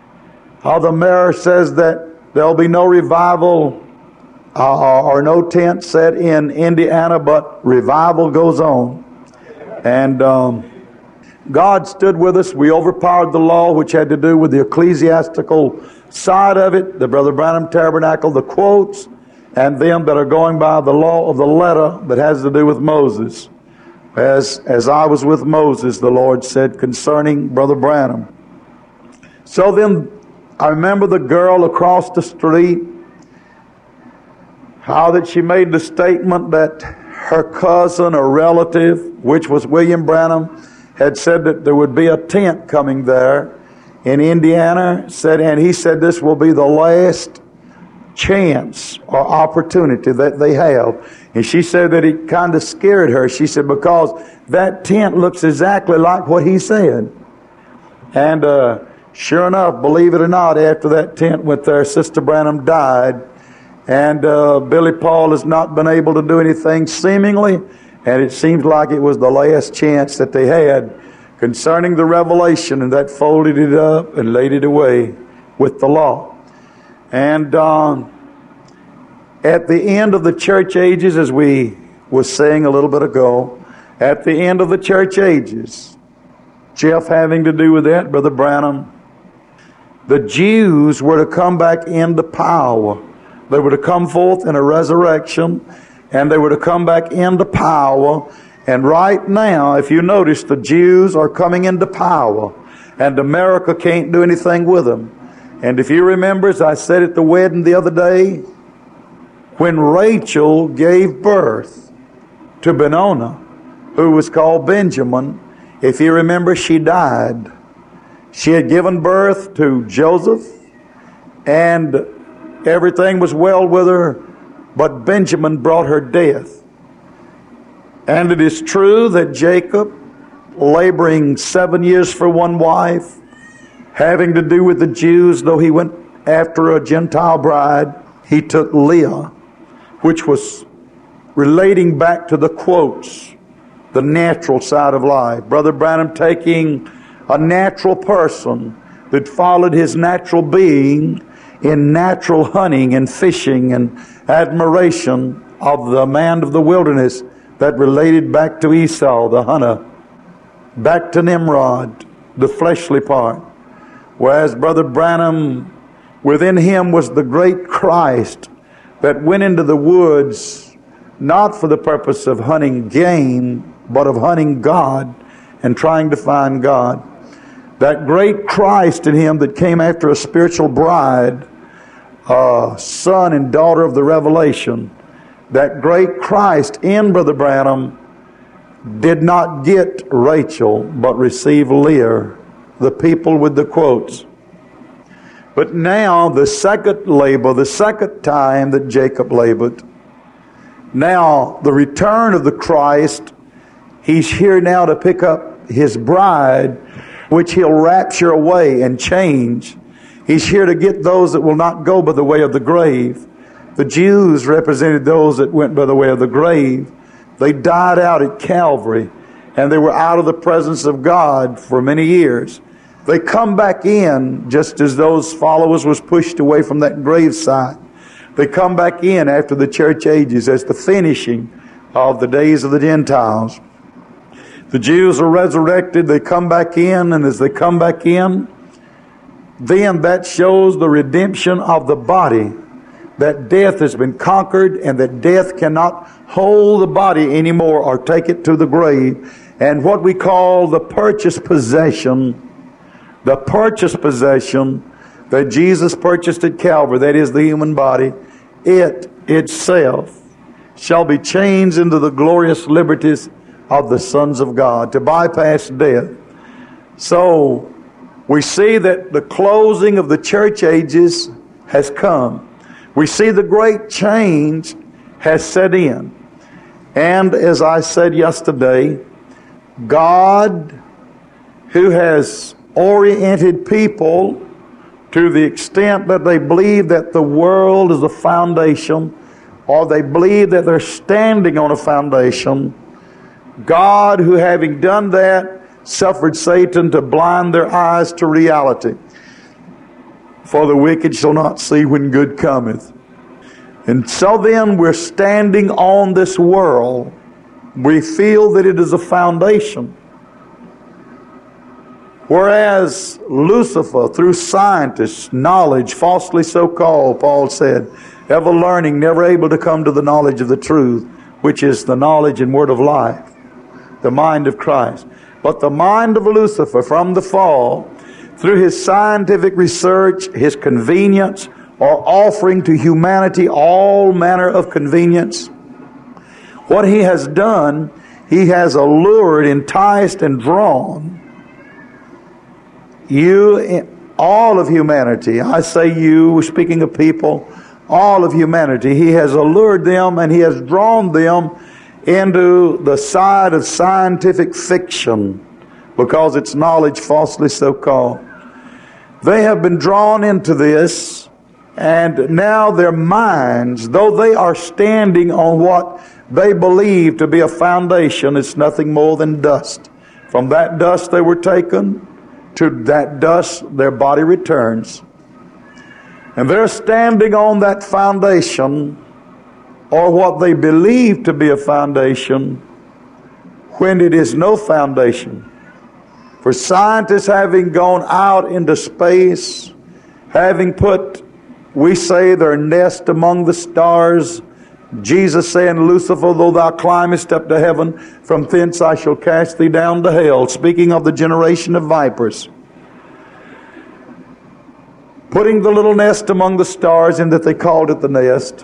how the mayor says that there'll be no revival uh, or no tent set in Indiana, but revival goes on. And um, God stood with us. We overpowered the law, which had to do with the ecclesiastical side of it, the Brother Branham Tabernacle, the quotes, and them that are going by the law of the letter that has to do with Moses. As, as I was with Moses, the Lord said concerning Brother Branham. So then, I remember the girl across the street, how that she made the statement that her cousin or relative, which was William Branham, had said that there would be a tent coming there in Indiana. Said, and he said this will be the last chance or opportunity that they have. And she said that it kind of scared her. She said, because that tent looks exactly like what he said. And uh, sure enough, believe it or not, after that tent went there, Sister Branham died. And uh, Billy Paul has not been able to do anything seemingly. And it seems like it was the last chance that they had concerning the revelation. And that folded it up and laid it away with the law. And um, at the end of the church ages, as we were saying a little bit ago, at the end of the church ages, Jeff having to do with that, Brother Branham, the Jews were to come back into power. They were to come forth in a resurrection, and they were to come back into power. And right now, if you notice, the Jews are coming into power, and America can't do anything with them. And if you remember, as I said at the wedding the other day, when Rachel gave birth to Benoni, who was called Benjamin, if you remember, she died. She had given birth to Joseph, and everything was well with her, but Benjamin brought her death. And it is true that Jacob, laboring seven years for one wife, having to do with the Jews, though he went after a Gentile bride, he took Leah, which was relating back to the quotes, the natural side of life. Brother Branham taking a natural person that followed his natural being in natural hunting and fishing and admiration of the man of the wilderness that related back to Esau, the hunter, back to Nimrod, the fleshly part. Whereas Brother Branham, within him was the great Christ that went into the woods not for the purpose of hunting game, but of hunting God and trying to find God. That great Christ in him that came after a spiritual bride, uh, son and daughter of the revelation, that great Christ in Brother Branham did not get Rachel, but received Leah, the people with the quotes. But now the second labor, the second time that Jacob labored, now the return of the Christ, he's here now to pick up his bride, which he'll rapture away and change. He's here to get those that will not go by the way of the grave. The Jews represented those that went by the way of the grave. They died out at Calvary, and they were out of the presence of God for many years. They come back in just as those followers was pushed away from that graveside. They come back in after the church ages as the finishing of the days of the Gentiles. The Jews are resurrected, they come back in, and as they come back in, then that shows the redemption of the body. That death has been conquered, and that death cannot hold the body anymore or take it to the grave. And what we call the purchased possession, the purchased possession that Jesus purchased at Calvary, that is the human body, it itself shall be changed into the glorious liberties of the sons of God, to bypass death. So we see that the closing of the church ages has come. We see the great change has set in. And as I said yesterday, God, who has oriented people to the extent that they believe that the world is a foundation, or they believe that they're standing on a foundation, God, who having done that, suffered Satan to blind their eyes to reality. For the wicked shall not see when good cometh. And so then we're standing on this world. We feel that it is a foundation. Whereas Lucifer, through scientists, knowledge, falsely so called, Paul said, ever learning, never able to come to the knowledge of the truth, which is the knowledge and word of life, the mind of Christ. But the mind of Lucifer from the fall, through his scientific research, his convenience, or offering to humanity all manner of convenience, what he has done, he has allured, enticed, and drawn you, all of humanity. I say you, speaking of people, all of humanity. He has allured them and he has drawn them into the side of scientific fiction, because it's knowledge falsely so called. They have been drawn into this, and now their minds, though they are standing on what they believe to be a foundation, it's nothing more than dust. From that dust they were taken, to that dust their body returns. And they're standing on that foundation, or what they believe to be a foundation, when it is no foundation. For scientists having gone out into space, having put, we say, their nest among the stars, Jesus saying, Lucifer, though thou climbest up to heaven, from thence I shall cast thee down to hell, speaking of the generation of vipers. Putting the little nest among the stars, in that they called it the nest.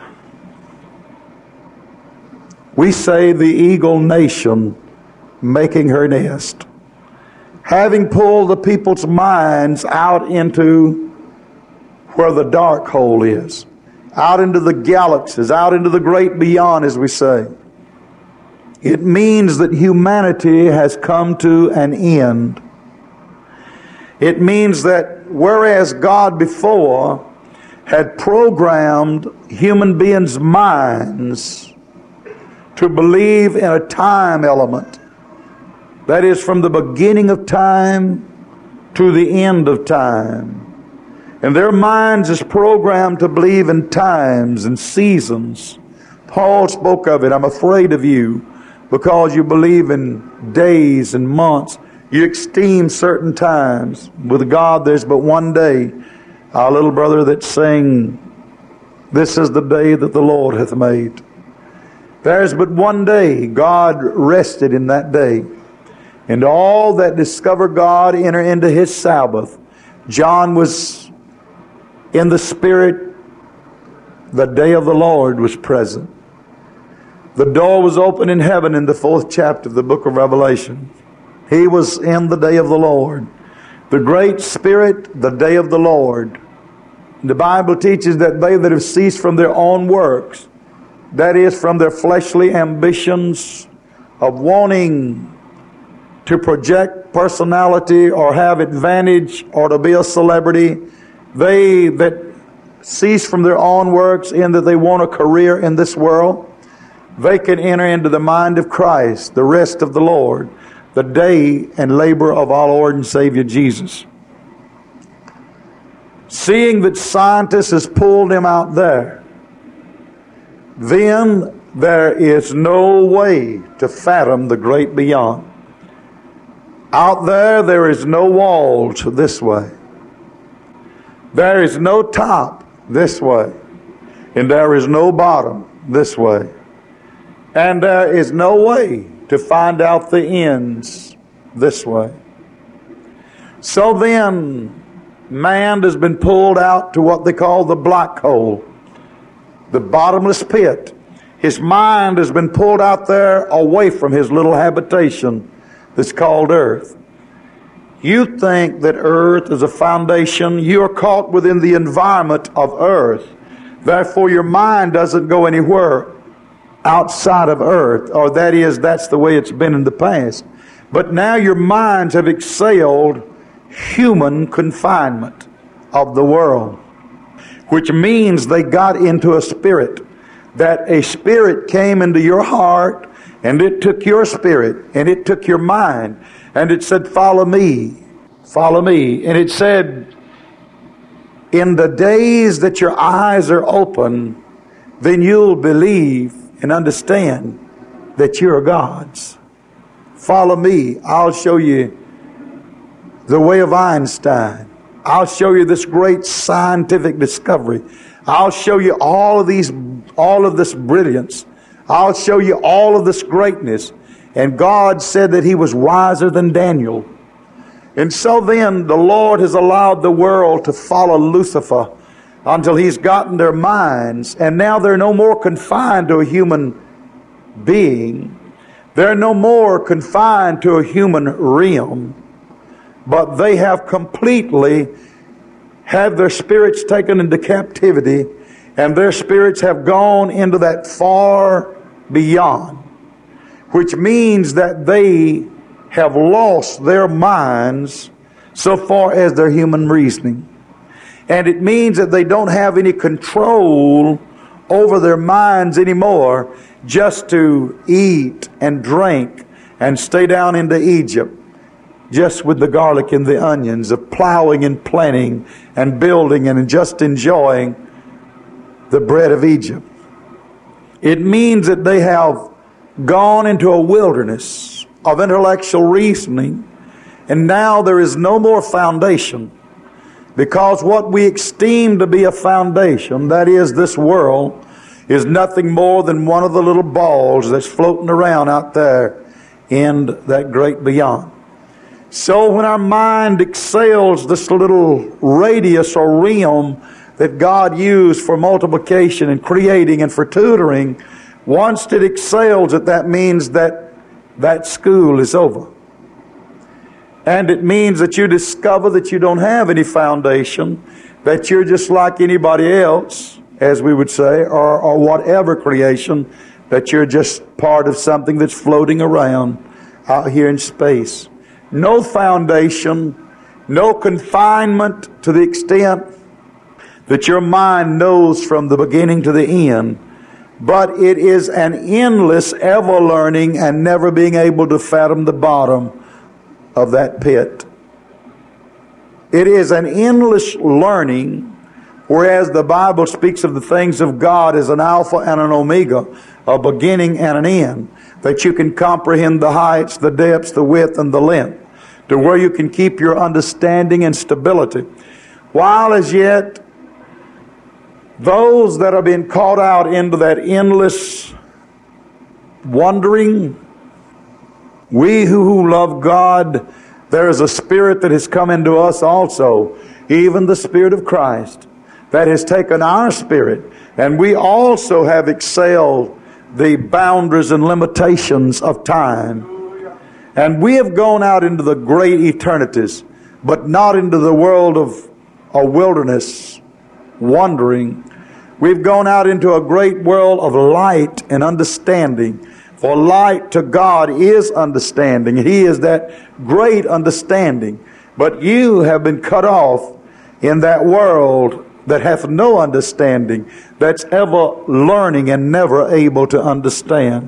We say the eagle nation making her nest. Having pulled the people's minds out into where the dark hole is, out into the galaxies, out into the great beyond, as we say. It means that humanity has come to an end. It means that whereas God before had programmed human beings' minds to believe in a time element, that is, from the beginning of time to the end of time. And their minds is programmed to believe in times and seasons. Paul spoke of it. I'm afraid of you because you believe in days and months. You esteem certain times. With God, there's but one day. Our little brother that sang, this is the day that the Lord hath made. There's but one day. God rested in that day. And all that discover God enter into His Sabbath. John was in the Spirit. The day of the Lord was present. The door was open in heaven in the fourth chapter of the book of Revelation. He was in the day of the Lord. The great Spirit, the day of the Lord. The Bible teaches that they that have ceased from their own works, that is, from their fleshly ambitions of wanting to project personality or have advantage or to be a celebrity, they that cease from their own works in that they want a career in this world, they can enter into the mind of Christ, the rest of the Lord, the day and labor of our Lord and Savior Jesus. Seeing that scientists has pulled him out there, then there is no way to fathom the great beyond. Out there, there is no walls this way. There is no top this way. And there is no bottom this way. And there is no way to find out the ends this way. So then, man has been pulled out to what they call the black hole, the bottomless pit. His mind has been pulled out there away from his little habitation that's called earth. You think that earth is a foundation. You are caught within the environment of earth. Therefore, your mind doesn't go anywhere outside of earth, or that is, that's the way it's been in the past. But now your minds have excelled human confinement of the world, which means they got into a spirit, that a spirit came into your heart, and it took your spirit, and it took your mind, and it said, follow me, follow me. And it said, in the days that your eyes are open, then you'll believe and understand that you're God's. Follow me. I'll show you the way of Einstein. I'll show you this great scientific discovery. I'll show you all of these, all of this brilliance. I'll show you all of this greatness. And God said that He was wiser than Daniel. And so then the Lord has allowed the world to follow Lucifer until he's gotten their minds. And now they're no more confined to a human being. They're no more confined to a human realm. But they have completely had their spirits taken into captivity, and their spirits have gone into that far beyond, which means that they have lost their minds so far as their human reasoning. And it means that they don't have any control over their minds anymore, just to eat and drink and stay down into Egypt, just with the garlic and the onions, of plowing and planting and building and just enjoying the bread of Egypt. It means that they have gone into a wilderness of intellectual reasoning, and now there is no more foundation, because what we esteem to be a foundation, that is this world, is nothing more than one of the little balls that's floating around out there in that great beyond. So when our mind excels this little radius or realm that God used for multiplication and creating and for tutoring, once it excels it, that means that that school is over. And it means that you discover that you don't have any foundation, that you're just like anybody else, as we would say, or, or whatever creation, that you're just part of something that's floating around out here in space. No foundation, no confinement to the extent that your mind knows from the beginning to the end, but it is an endless ever learning and never being able to fathom the bottom of that pit. It is an endless learning, whereas the Bible speaks of the things of God as an alpha and an omega, a beginning and an end, that you can comprehend the heights, the depths, the width, and the length, to where you can keep your understanding and stability. While as yet, those that are being caught out into that endless wandering We who love God, there is a Spirit that has come into us also, even the Spirit of Christ, that has taken our spirit, and we also have excelled the boundaries and limitations of time. And we have gone out into the great eternities, but not into the world of a wilderness wandering. We've gone out into a great world of light and understanding. For light to God is understanding. He is that great understanding. But you have been cut off in that world that hath no understanding, that's ever learning and never able to understand.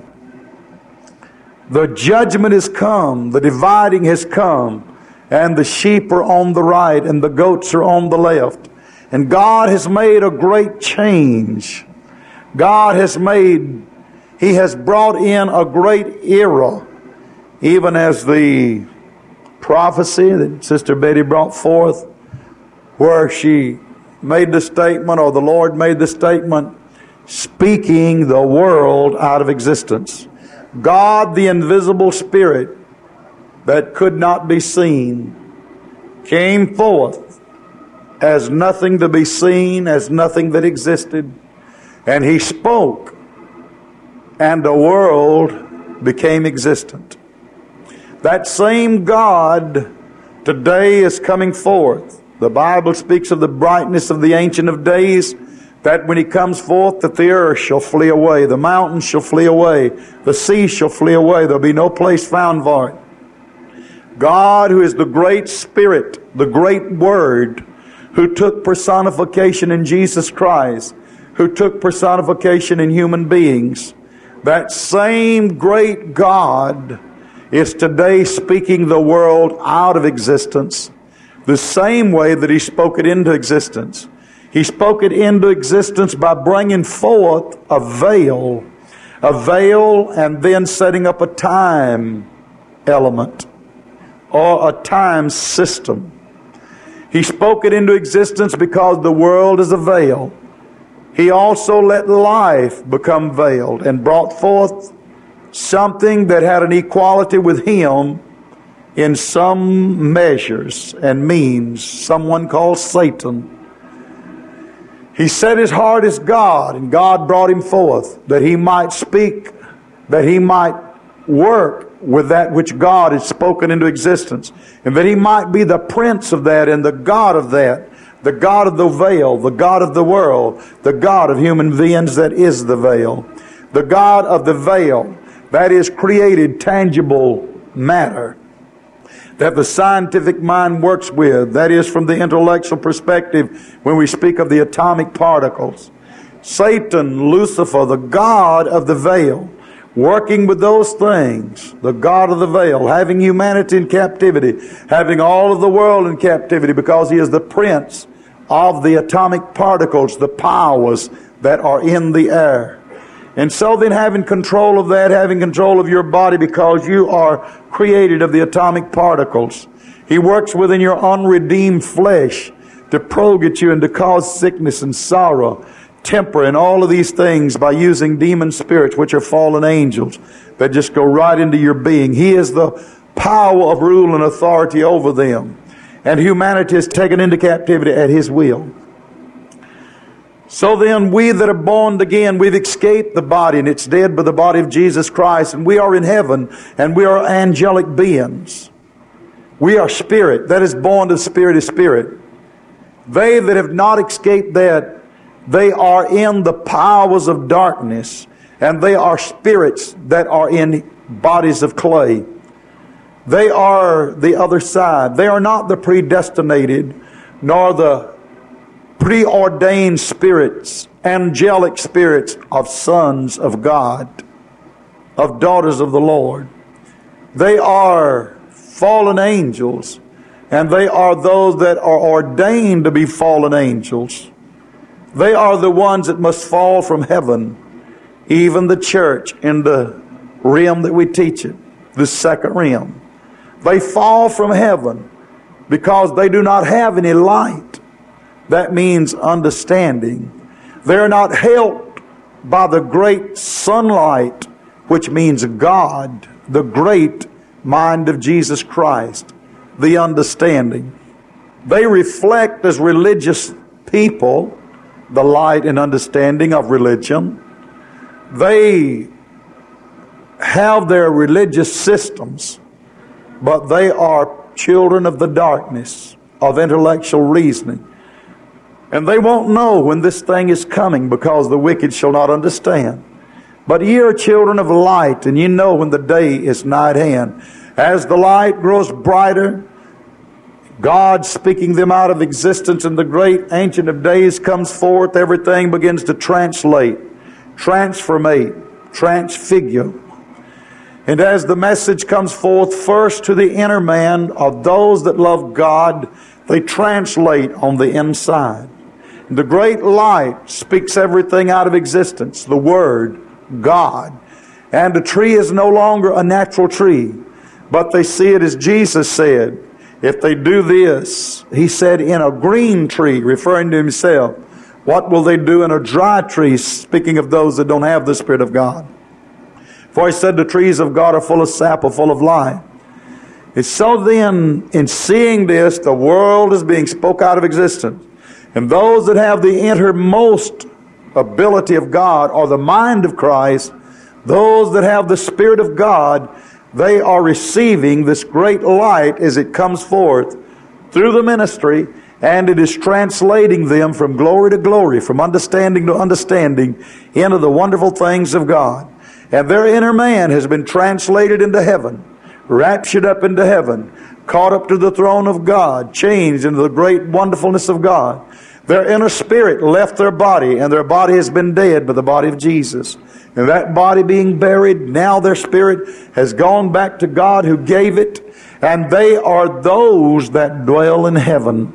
The judgment has come, the dividing has come, and the sheep are on the right and the goats are on the left. And God has made a great change. God has made, He has brought in a great era, even as the prophecy that Sister Betty brought forth, where she made the statement, or the Lord made the statement, speaking the world out of existence. God, the invisible Spirit that could not be seen, came forth as nothing to be seen, as nothing that existed, and He spoke, and the world became existent. That same God today is coming forth. The Bible speaks of the brightness of the Ancient of Days, that when He comes forth, that the earth shall flee away, the mountains shall flee away, the sea shall flee away, there'll be no place found for it. God, who is the great Spirit, the great Word, who took personification in Jesus Christ, who took personification in human beings, that same great God is today speaking the world out of existence, the same way that He spoke it into existence. He spoke it into existence by bringing forth a veil, a veil, and then setting up a time element or a time system. He spoke it into existence because the world is a veil. He also let life become veiled and brought forth something that had an equality with Him in some measures and means, someone called Satan. He set his heart as God, and God brought him forth that he might speak, that he might work with that which God had spoken into existence, and that he might be the prince of that and the God of that, the God of the veil, the God of the world, the God of human beings that is the veil, the God of the veil, that is created tangible matter that the scientific mind works with, that is from the intellectual perspective when we speak of the atomic particles. Satan, Lucifer, the God of the veil, working with those things, the God of the veil, having humanity in captivity, having all of the world in captivity, because he is the prince of the atomic particles, the powers that are in the air. And so then, having control of that, having control of your body, because you are created of the atomic particles, he works within your unredeemed flesh to probe you and to cause sickness and sorrow, temper, and all of these things by using demon spirits, which are fallen angels, that just go right into your being. He is the power of rule and authority over them. And humanity is taken into captivity at his will. So then, we that are born again, we've escaped the body, and it's dead by the body of Jesus Christ, and we are in heaven, and we are angelic beings. We are spirit. That is born to spirit is spirit. They that have not escaped that, they are in the powers of darkness, and they are spirits that are in bodies of clay. They are the other side. They are not the predestinated, nor the preordained spirits, angelic spirits of sons of God, of daughters of the Lord. They are fallen angels, and they are those that are ordained to be fallen angels. They are the ones that must fall from heaven, even the church in the realm that we teach it, the second realm. They fall from heaven because they do not have any light. That means understanding. They're not helped by the great sunlight, which means God, the great mind of Jesus Christ, the understanding. They reflect as religious people the light and understanding of religion. They have their religious systems, but they are children of the darkness, of intellectual reasoning. And they won't know when this thing is coming, because the wicked shall not understand. But ye are children of light, and ye know when the day is nigh at hand. As the light grows brighter, God speaking them out of existence, and the great Ancient of Days comes forth, everything begins to translate, transformate, transfigure. And as the message comes forth first to the inner man of those that love God, they translate on the inside. The great light speaks everything out of existence, the Word, God. And the tree is no longer a natural tree, but they see it as Jesus said. If they do this, He said, in a green tree, referring to Himself, what will they do in a dry tree, speaking of those that don't have the Spirit of God? For He said, the trees of God are full of sap, are full of life. And so then, in seeing this, the world is being spoke out of existence. And those that have the innermost ability of God, or the mind of Christ, those that have the Spirit of God, they are receiving this great light as it comes forth through the ministry, and it is translating them from glory to glory, from understanding to understanding, into the wonderful things of God. And their inner man has been translated into heaven, raptured up into heaven, caught up to the throne of God, changed into the great wonderfulness of God. Their inner spirit left their body, and their body has been dead by the body of Jesus. And that body being buried, now their spirit has gone back to God who gave it, and they are those that dwell in heaven.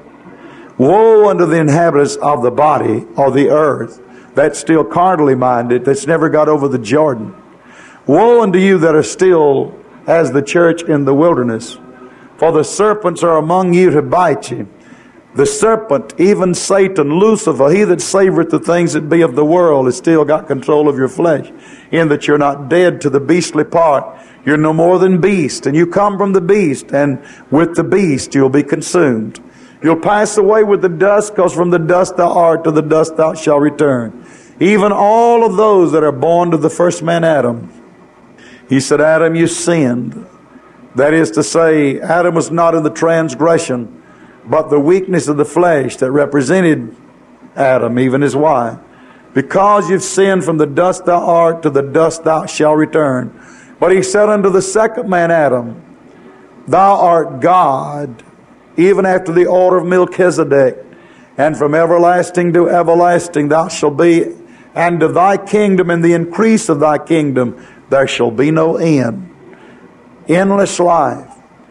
Woe unto the inhabitants of the body or the earth that's still carnally minded, that's never got over the Jordan. Woe unto you that are still as the church in the wilderness, for the serpents are among you to bite you. The serpent, even Satan, Lucifer, he that savoreth the things that be of the world, has still got control of your flesh, in that you're not dead to the beastly part. You're no more than beast, and you come from the beast, and with the beast you'll be consumed. You'll pass away with the dust, because from the dust thou art, to the dust thou shalt return. Even all of those that are born to the first man Adam. He said, Adam, you sinned. That is to say, Adam was not in the transgression, but the weakness of the flesh that represented Adam, even his wife. Because you've sinned, from the dust thou art, to the dust thou shalt return. But he said unto the second man Adam, thou art God, even after the order of Melchizedek, and from everlasting to everlasting thou shalt be, and of thy kingdom and the increase of thy kingdom there shall be no end. Endless life.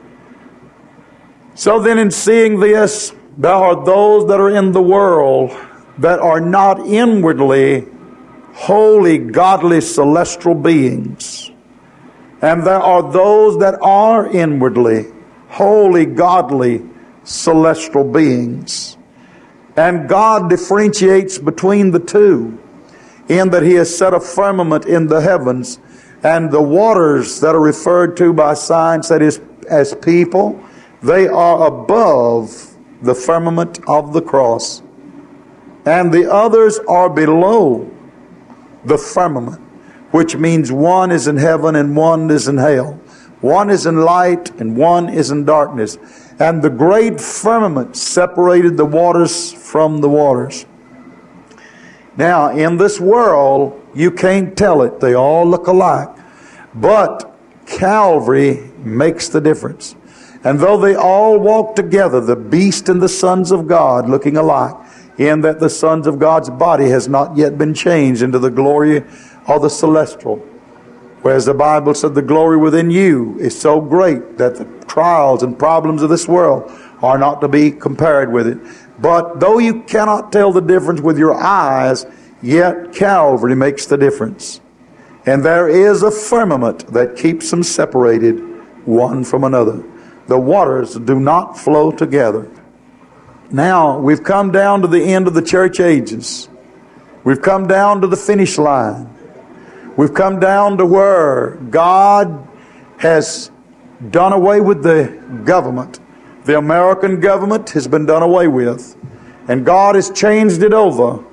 So then, in seeing this, there are those that are in the world that are not inwardly holy, godly, celestial beings. And there are those that are inwardly holy, godly, celestial beings. And God differentiates between the two, in that He has set a firmament in the heavens, and the waters that are referred to by science, that is, as people, they are above the firmament of the cross. And the others are below the firmament, which means one is in heaven and one is in hell. One is in light and one is in darkness. And the great firmament separated the waters from the waters. Now, in this world, you can't tell it. They all look alike. But Calvary makes the difference. And though they all walk together, the beast and the sons of God looking alike, in that the sons of God's body has not yet been changed into the glory of the celestial. Whereas the Bible said the glory within you is so great that the trials and problems of this world are not to be compared with it. But though you cannot tell the difference with your eyes, yet Calvary makes the difference. And there is a firmament that keeps them separated one from another. The waters do not flow together. Now, we've come down to the end of the church ages. We've come down to the finish line. We've come down to where God has done away with the government. The American government has been done away with. And God has changed it over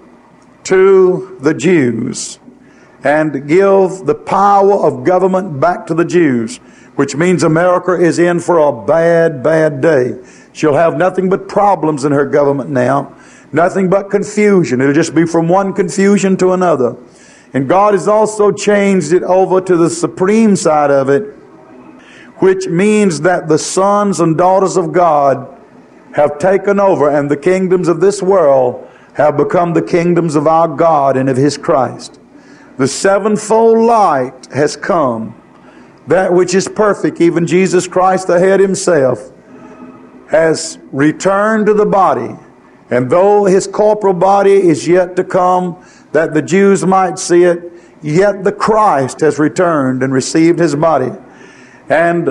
to the Jews and give the power of government back to the Jews, which means America is in for a bad, bad day. She'll have nothing but problems in her government now, nothing but confusion. It'll just be from one confusion to another. And God has also changed it over to the supreme side of it, which means that the sons and daughters of God have taken over, and the kingdoms of this world have become the kingdoms of our God and of His Christ. The sevenfold light has come. That which is perfect, even Jesus Christ, the head Himself, has returned to the body. And though His corporal body is yet to come, that the Jews might see it, yet the Christ has returned and received His body. And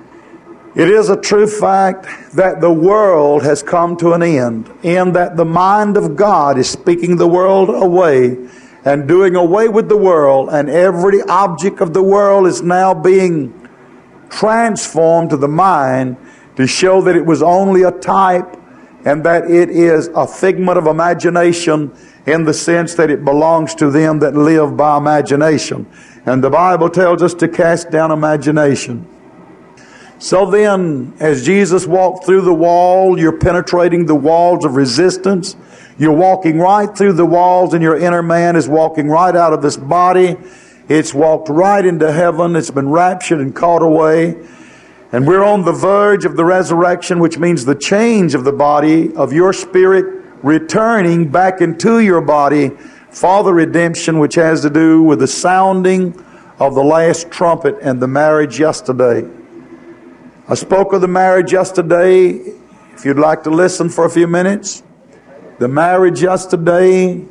it is a true fact that the world has come to an end, in that the mind of God is speaking the world away and doing away with the world, and every object of the world is now being transformed to the mind to show that it was only a type and that it is a figment of imagination, in the sense that it belongs to them that live by imagination. And the Bible tells us to cast down imagination. So then, as Jesus walked through the wall, you're penetrating the walls of resistance. You're walking right through the walls, and your inner man is walking right out of this body. It's walked right into heaven. It's been raptured and caught away. And we're on the verge of the resurrection, which means the change of the body, of your spirit returning back into your body for the redemption, which has to do with the sounding of the last trumpet and the marriage yesterday. I spoke of the marriage yesterday. If you'd like to listen for a few minutes. The marriage yesterday,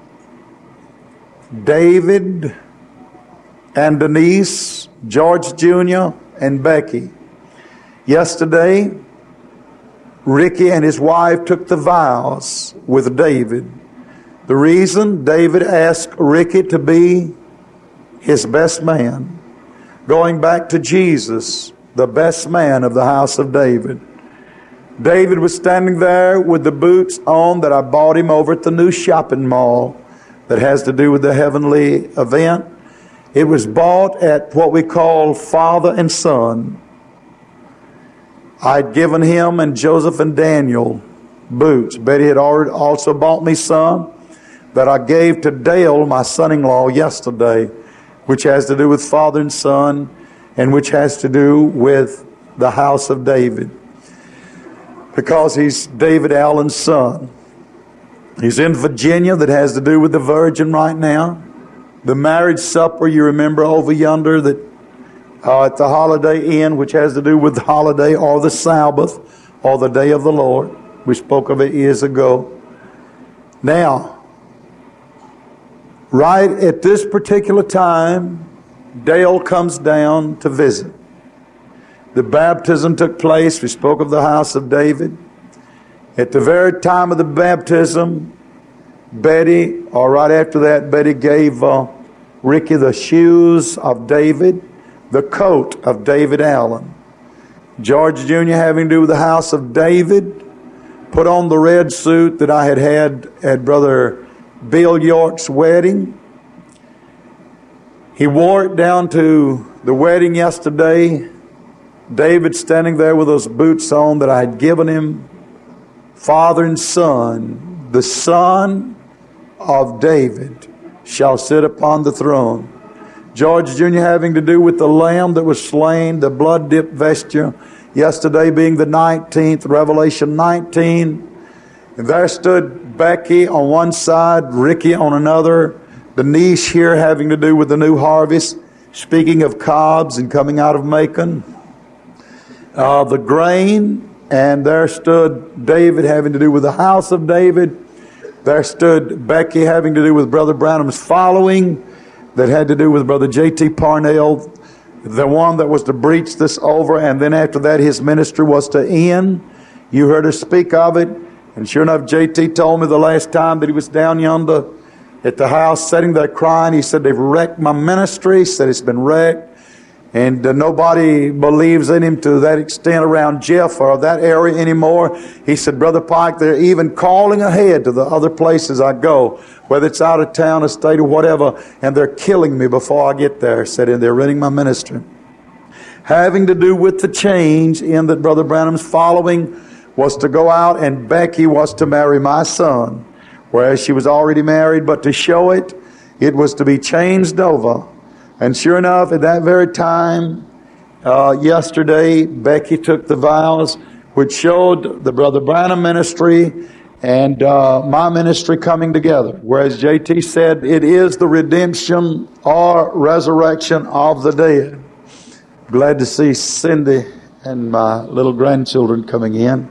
David and Denise, George Junior and Becky. Yesterday, Ricky and his wife took the vows with David. The reason, David asked Ricky to be his best man, going back to Jesus, the best man of the house of David. David was standing there with the boots on that I bought him over at the new shopping mall that has to do with the heavenly event. It was bought at what we call Father and Son. I'd given him and Joseph and Daniel boots. Betty had already also bought me some that I gave to Dale, my son-in-law, yesterday, which has to do with Father and Son, and which has to do with the house of David, because he's David Allen's son. He's in Virginia. That has to do with the virgin right now. The marriage supper, you remember over yonder, that uh, at the Holiday Inn, which has to do with the holiday or the Sabbath or the day of the Lord. We spoke of it years ago. Now, right at this particular time, Dale comes down to visit. The baptism took place. We spoke of the house of David. At the very time of the baptism, Betty, or right after that, Betty gave uh, Ricky the shoes of David, the coat of David Allen. George Junior, having to do with the house of David, put on the red suit that I had had at Brother Bill York's wedding. He wore it down to the wedding yesterday. David standing there with those boots on that I had given him. Father and Son, the Son of David shall sit upon the throne. George Junior having to do with the lamb that was slain, the blood-dipped vesture, yesterday being the nineteenth, Revelation nineteen. And there stood Becky on one side, Ricky on another. Denise here having to do with the new harvest, speaking of cobs and coming out of Macon. Uh, the grain, and there stood David having to do with the house of David. There stood Becky having to do with Brother Branham's following, that had to do with Brother J T Parnell, the one that was to breach this over, and then after that his ministry was to end. You heard her speak of it, and sure enough, J T told me the last time that he was down yonder at the house sitting there crying, he said, they've wrecked my ministry. He said, it's been wrecked. And uh, nobody believes in him to that extent around Jeff or that area anymore. He said, Brother Pike, they're even calling ahead to the other places I go, whether it's out of town, a state, or whatever, and they're killing me before I get there. Said, and they're running my ministry. Having to do with the change in that Brother Branham's following was to go out, and Becky was to marry my son, whereas she was already married, but to show it, it was to be changed over. And sure enough, at that very time, uh, yesterday, Becky took the vows, which showed the Brother Branham ministry and uh, my ministry coming together. Whereas J T said, it is the redemption or resurrection of the dead. Glad to see Cindy and my little grandchildren coming in.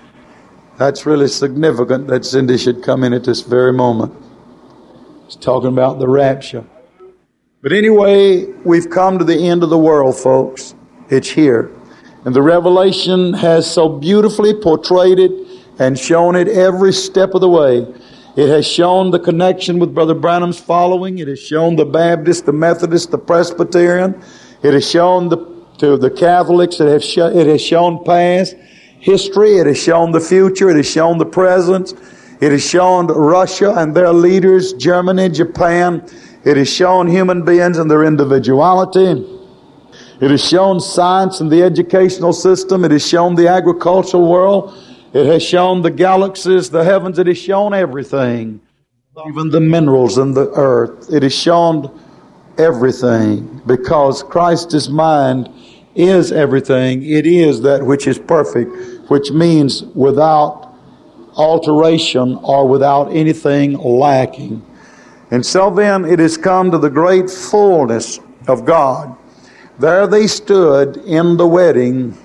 That's really significant that Cindy should come in at this very moment. It's talking about the rapture. But anyway, we've come to the end of the world, folks. It's here. And the Revelation has so beautifully portrayed it and shown it every step of the way. It has shown the connection with Brother Branham's following. It has shown the Baptist, the Methodist, the Presbyterian. It has shown the, to the Catholics. It has, sh- it has shown past history. It has shown the future. It has shown the present. It has shown Russia and their leaders, Germany, Japan. It has shown human beings and their individuality. It has shown science and the educational system. It has shown the agricultural world. It has shown the galaxies, the heavens. It has shown everything, even the minerals in the earth. It has shown everything, because Christ's mind is everything. It is that which is perfect, which means without alteration or without anything lacking. And so then it has come to the great fullness of God. There they stood in the wedding,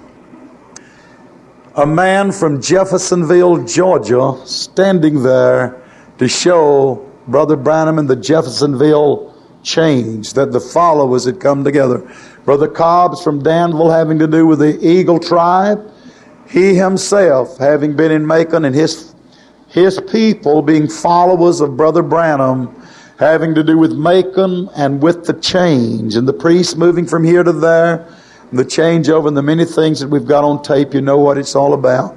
a man from Jeffersonville, Georgia, standing there to show Brother Branham and the Jeffersonville change, that the followers had come together. Brother Cobb's from Danville, having to do with the Eagle tribe. He himself, having been in Macon, and his, his people being followers of Brother Branham, having to do with Macon and with the change and the priests moving from here to there, and the changeover and the many things that we've got on tape. You know what it's all about.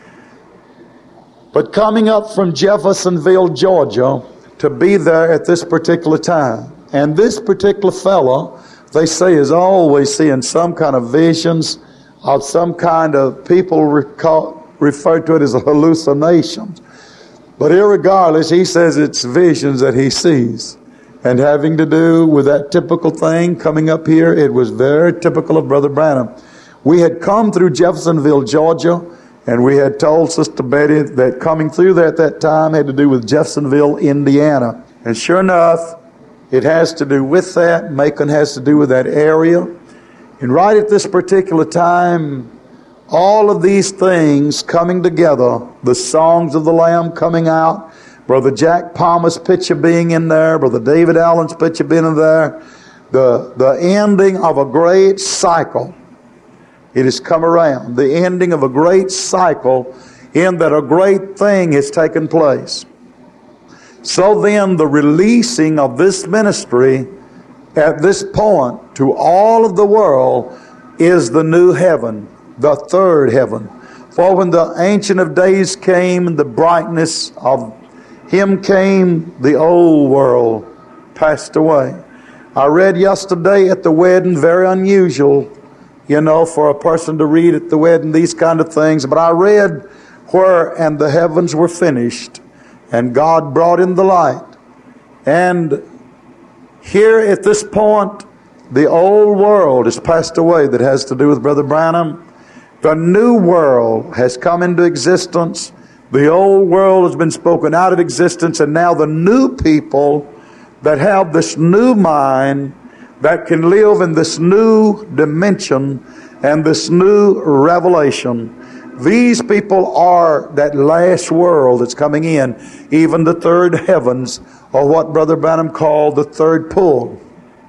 But coming up from Jeffersonville, Georgia, to be there at this particular time. And this particular fellow, they say, is always seeing some kind of visions of some kind of, people recall, refer to it as a hallucination. But irregardless, he says it's visions that he sees. And having to do with that typical thing coming up here, it was very typical of Brother Branham. We had come through Jeffersonville, Georgia, and we had told Sister Betty that coming through there at that time had to do with Jeffersonville, Indiana. And sure enough, it has to do with that. Macon has to do with that area. And right at this particular time, all of these things coming together, the songs of the Lamb coming out, Brother Jack Palmer's picture being in there, Brother David Allen's picture being in there, the, the ending of a great cycle. It has come around. The ending of a great cycle, in that a great thing has taken place. So then the releasing of this ministry at this point to all of the world is the new heaven, the third heaven. For when the Ancient of Days came and the brightness of Him came, the old world passed away. I read yesterday at the wedding, very unusual, you know, for a person to read at the wedding these kind of things. But I read where, and the heavens were finished, and God brought in the light. And here at this point, the old world has passed away that has to do with Brother Branham. The new world has come into existence. The old world has been spoken out of existence, and now the new people that have this new mind, that can live in this new dimension and this new revelation. These people are that last world that's coming in, even the third heavens, or what Brother Branham called the third pull.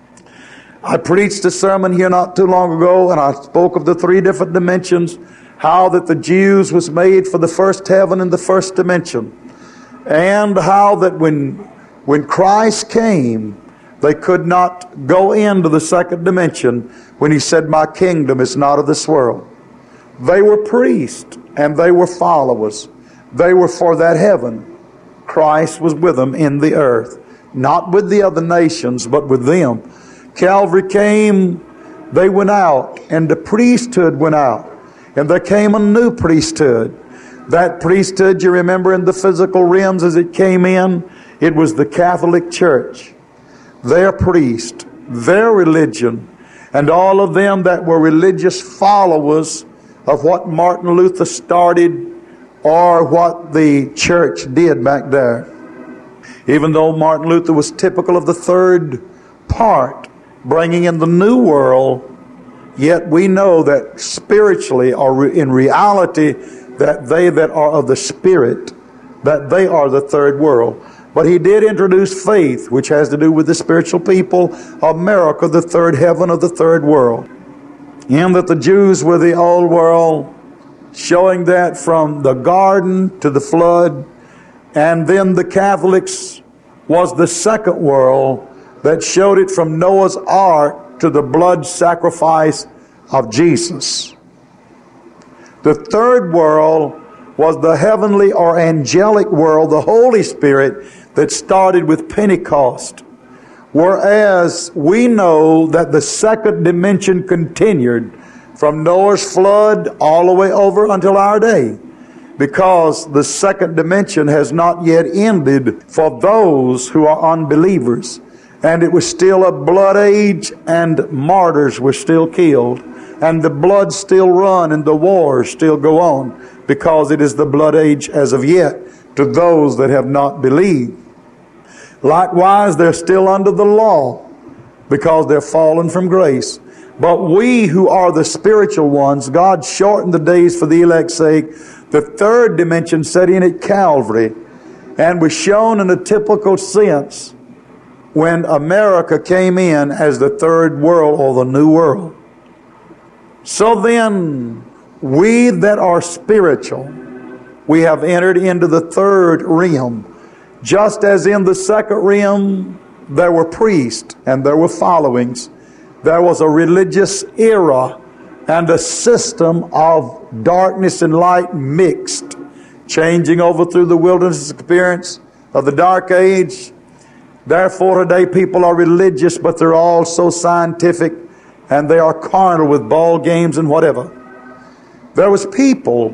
I preached a sermon here not too long ago, and I spoke of the three different dimensions, how that the Jews was made for the first heaven and the first dimension, and how that when when Christ came, They could not go into the second dimension when he said, my kingdom is not of this world. They were priests and they were followers. They were for that heaven. Christ was with them in the earth. Not with the other nations, but with them. Calvary came, they went out, and the priesthood went out. And there came a new priesthood. That priesthood, you remember in the physical realms as it came in, it was the Catholic Church. Their priest, their religion, and all of them that were religious followers of what Martin Luther started or what the church did back there. Even though Martin Luther was typical of the third part, bringing in the new world, yet we know that spiritually or in reality that they that are of the Spirit, that they are the third world. But he did introduce faith, which has to do with the spiritual people of America, the third heaven of the third world. And that the Jews were the old world, showing that from the garden to the flood. And then the Catholics was the second world that showed it from Noah's Ark to the blood sacrifice of Jesus. The third world was the heavenly or angelic world, the Holy Spirit, that started with Pentecost. Whereas we know that the second dimension continued from Noah's flood all the way over until our day, because the second dimension has not yet ended for those who are unbelievers. And it was still a blood age, and martyrs were still killed, and the blood still run, and the wars still go on, because it is the blood age as of yet to those that have not believed. Likewise, they're still under the law because they're fallen from grace. But we who are the spiritual ones, God shortened the days for the elect's sake. The third dimension set in at Calvary and was shown in a typical sense when America came in as the third world or the new world. So then, we that are spiritual, we have entered into the third realm. Just as in the second realm there were priests and there were followings, there was a religious era and a system of darkness and light mixed, changing over through the wilderness experience of the dark age. Therefore today people are religious, but they're all so scientific, and they are carnal with ball games and whatever. There was people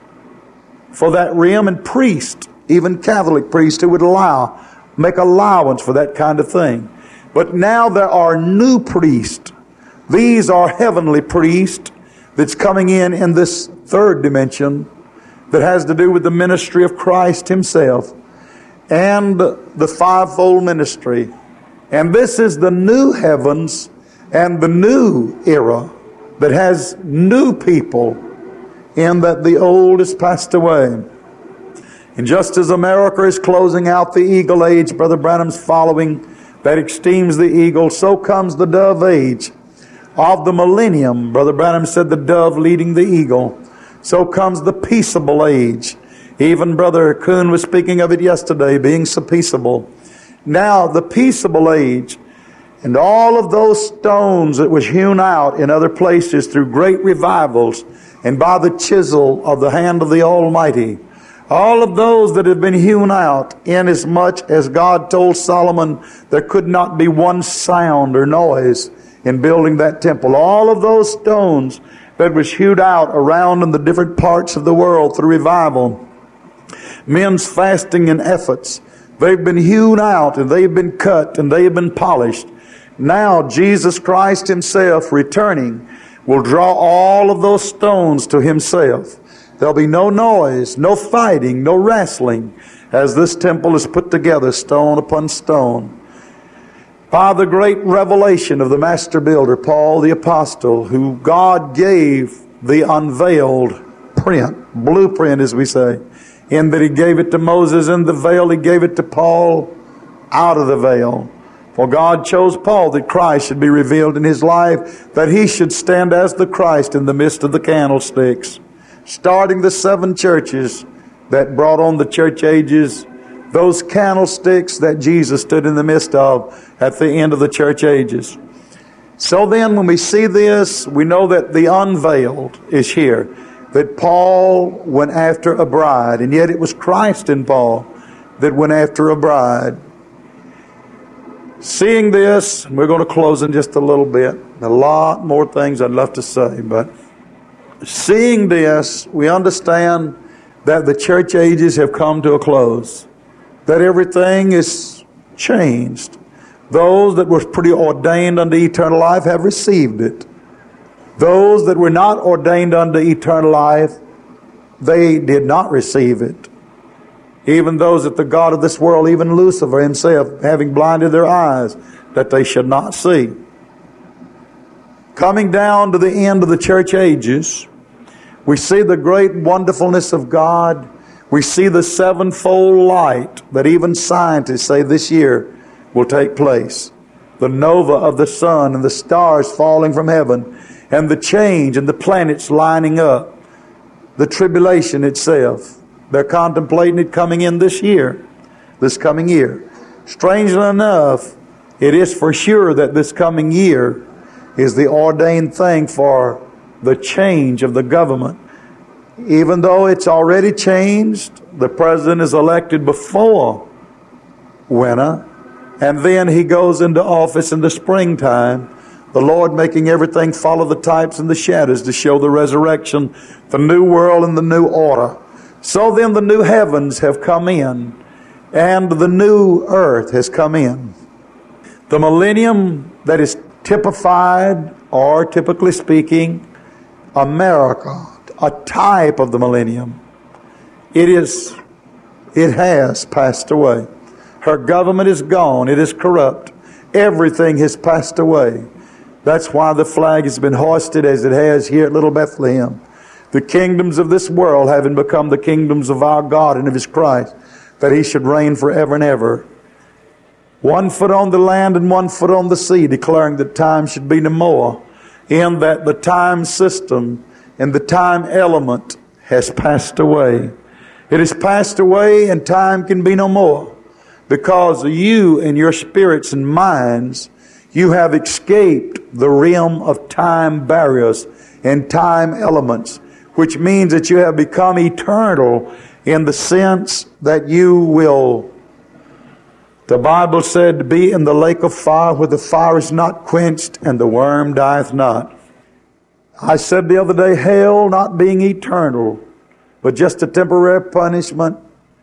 for that realm, and priests, even Catholic priests, who would allow, make allowance for that kind of thing. But now there are new priests. These are heavenly priests that's coming in in this third dimension that has to do with the ministry of Christ Himself and the fivefold ministry. And this is the new heavens and the new era that has new people in that the old is passed away. And just as America is closing out the eagle age, Brother Branham's following that esteems the eagle, so comes the dove age of the millennium. Brother Branham said the dove leading the eagle. So comes the peaceable age. Even Brother Kuhn was speaking of it yesterday, being so peaceable. Now the peaceable age, and all of those stones that was hewn out in other places through great revivals and by the chisel of the hand of the Almighty, all of those that have been hewn out, inasmuch as God told Solomon there could not be one sound or noise in building that temple. All of those stones that was hewed out around in the different parts of the world through revival, men's fasting and efforts, they've been hewn out and they've been cut and they have been polished. Now Jesus Christ Himself returning will draw all of those stones to Himself. There'll be no noise, no fighting, no wrestling, as this temple is put together stone upon stone. By the great revelation of the master builder, Paul the Apostle, who God gave the unveiled print, blueprint as we say, in that He gave it to Moses in the veil, He gave it to Paul out of the veil. For God chose Paul that Christ should be revealed in his life, that he should stand as the Christ in the midst of the candlesticks, starting the seven churches that brought on the church ages, those candlesticks that Jesus stood in the midst of at the end of the church ages. So then when we see this, we know that the unveiled is here. That Paul went after a bride, and yet it was Christ in Paul that went after a bride. Seeing this, we're going to close in just a little bit. A lot more things I'd love to say, but seeing this, we understand that the church ages have come to a close. That everything is changed. Those that were preordained unto eternal life have received it. Those that were not ordained unto eternal life, they did not receive it. Even those that the God of this world, even Lucifer himself, having blinded their eyes, that they should not see. Coming down to the end of the church ages, we see the great wonderfulness of God. We see the sevenfold light that even scientists say this year will take place. The nova of the sun and the stars falling from heaven, and the change and the planets lining up. The tribulation itself. They're contemplating it coming in this year. This coming year. Strangely enough, it is for sure that this coming year is the ordained thing for the change of the government. Even though it's already changed, the president is elected before winter, and then he goes into office in the springtime, the Lord making everything follow the types and the shadows to show the resurrection, the new world and the new order. So then the new heavens have come in, and the new earth has come in. The millennium that is typified, or typically speaking, America, a type of the millennium, it is, it has passed away. Her government is gone. It is corrupt. Everything has passed away. That's why the flag has been hoisted as it has here at Little Bethlehem. The kingdoms of this world having become the kingdoms of our God and of His Christ, that He should reign forever and ever. One foot on the land and one foot on the sea, declaring that time should be no more, in that the time system and the time element has passed away. It has passed away, and time can be no more, because you and your spirits and minds, you have escaped the realm of time barriers and time elements, which means that you have become eternal in the sense that you will, the Bible said, to be in the lake of fire where the fire is not quenched and the worm dieth not. I said the other day, hell not being eternal, but just a temporary punishment.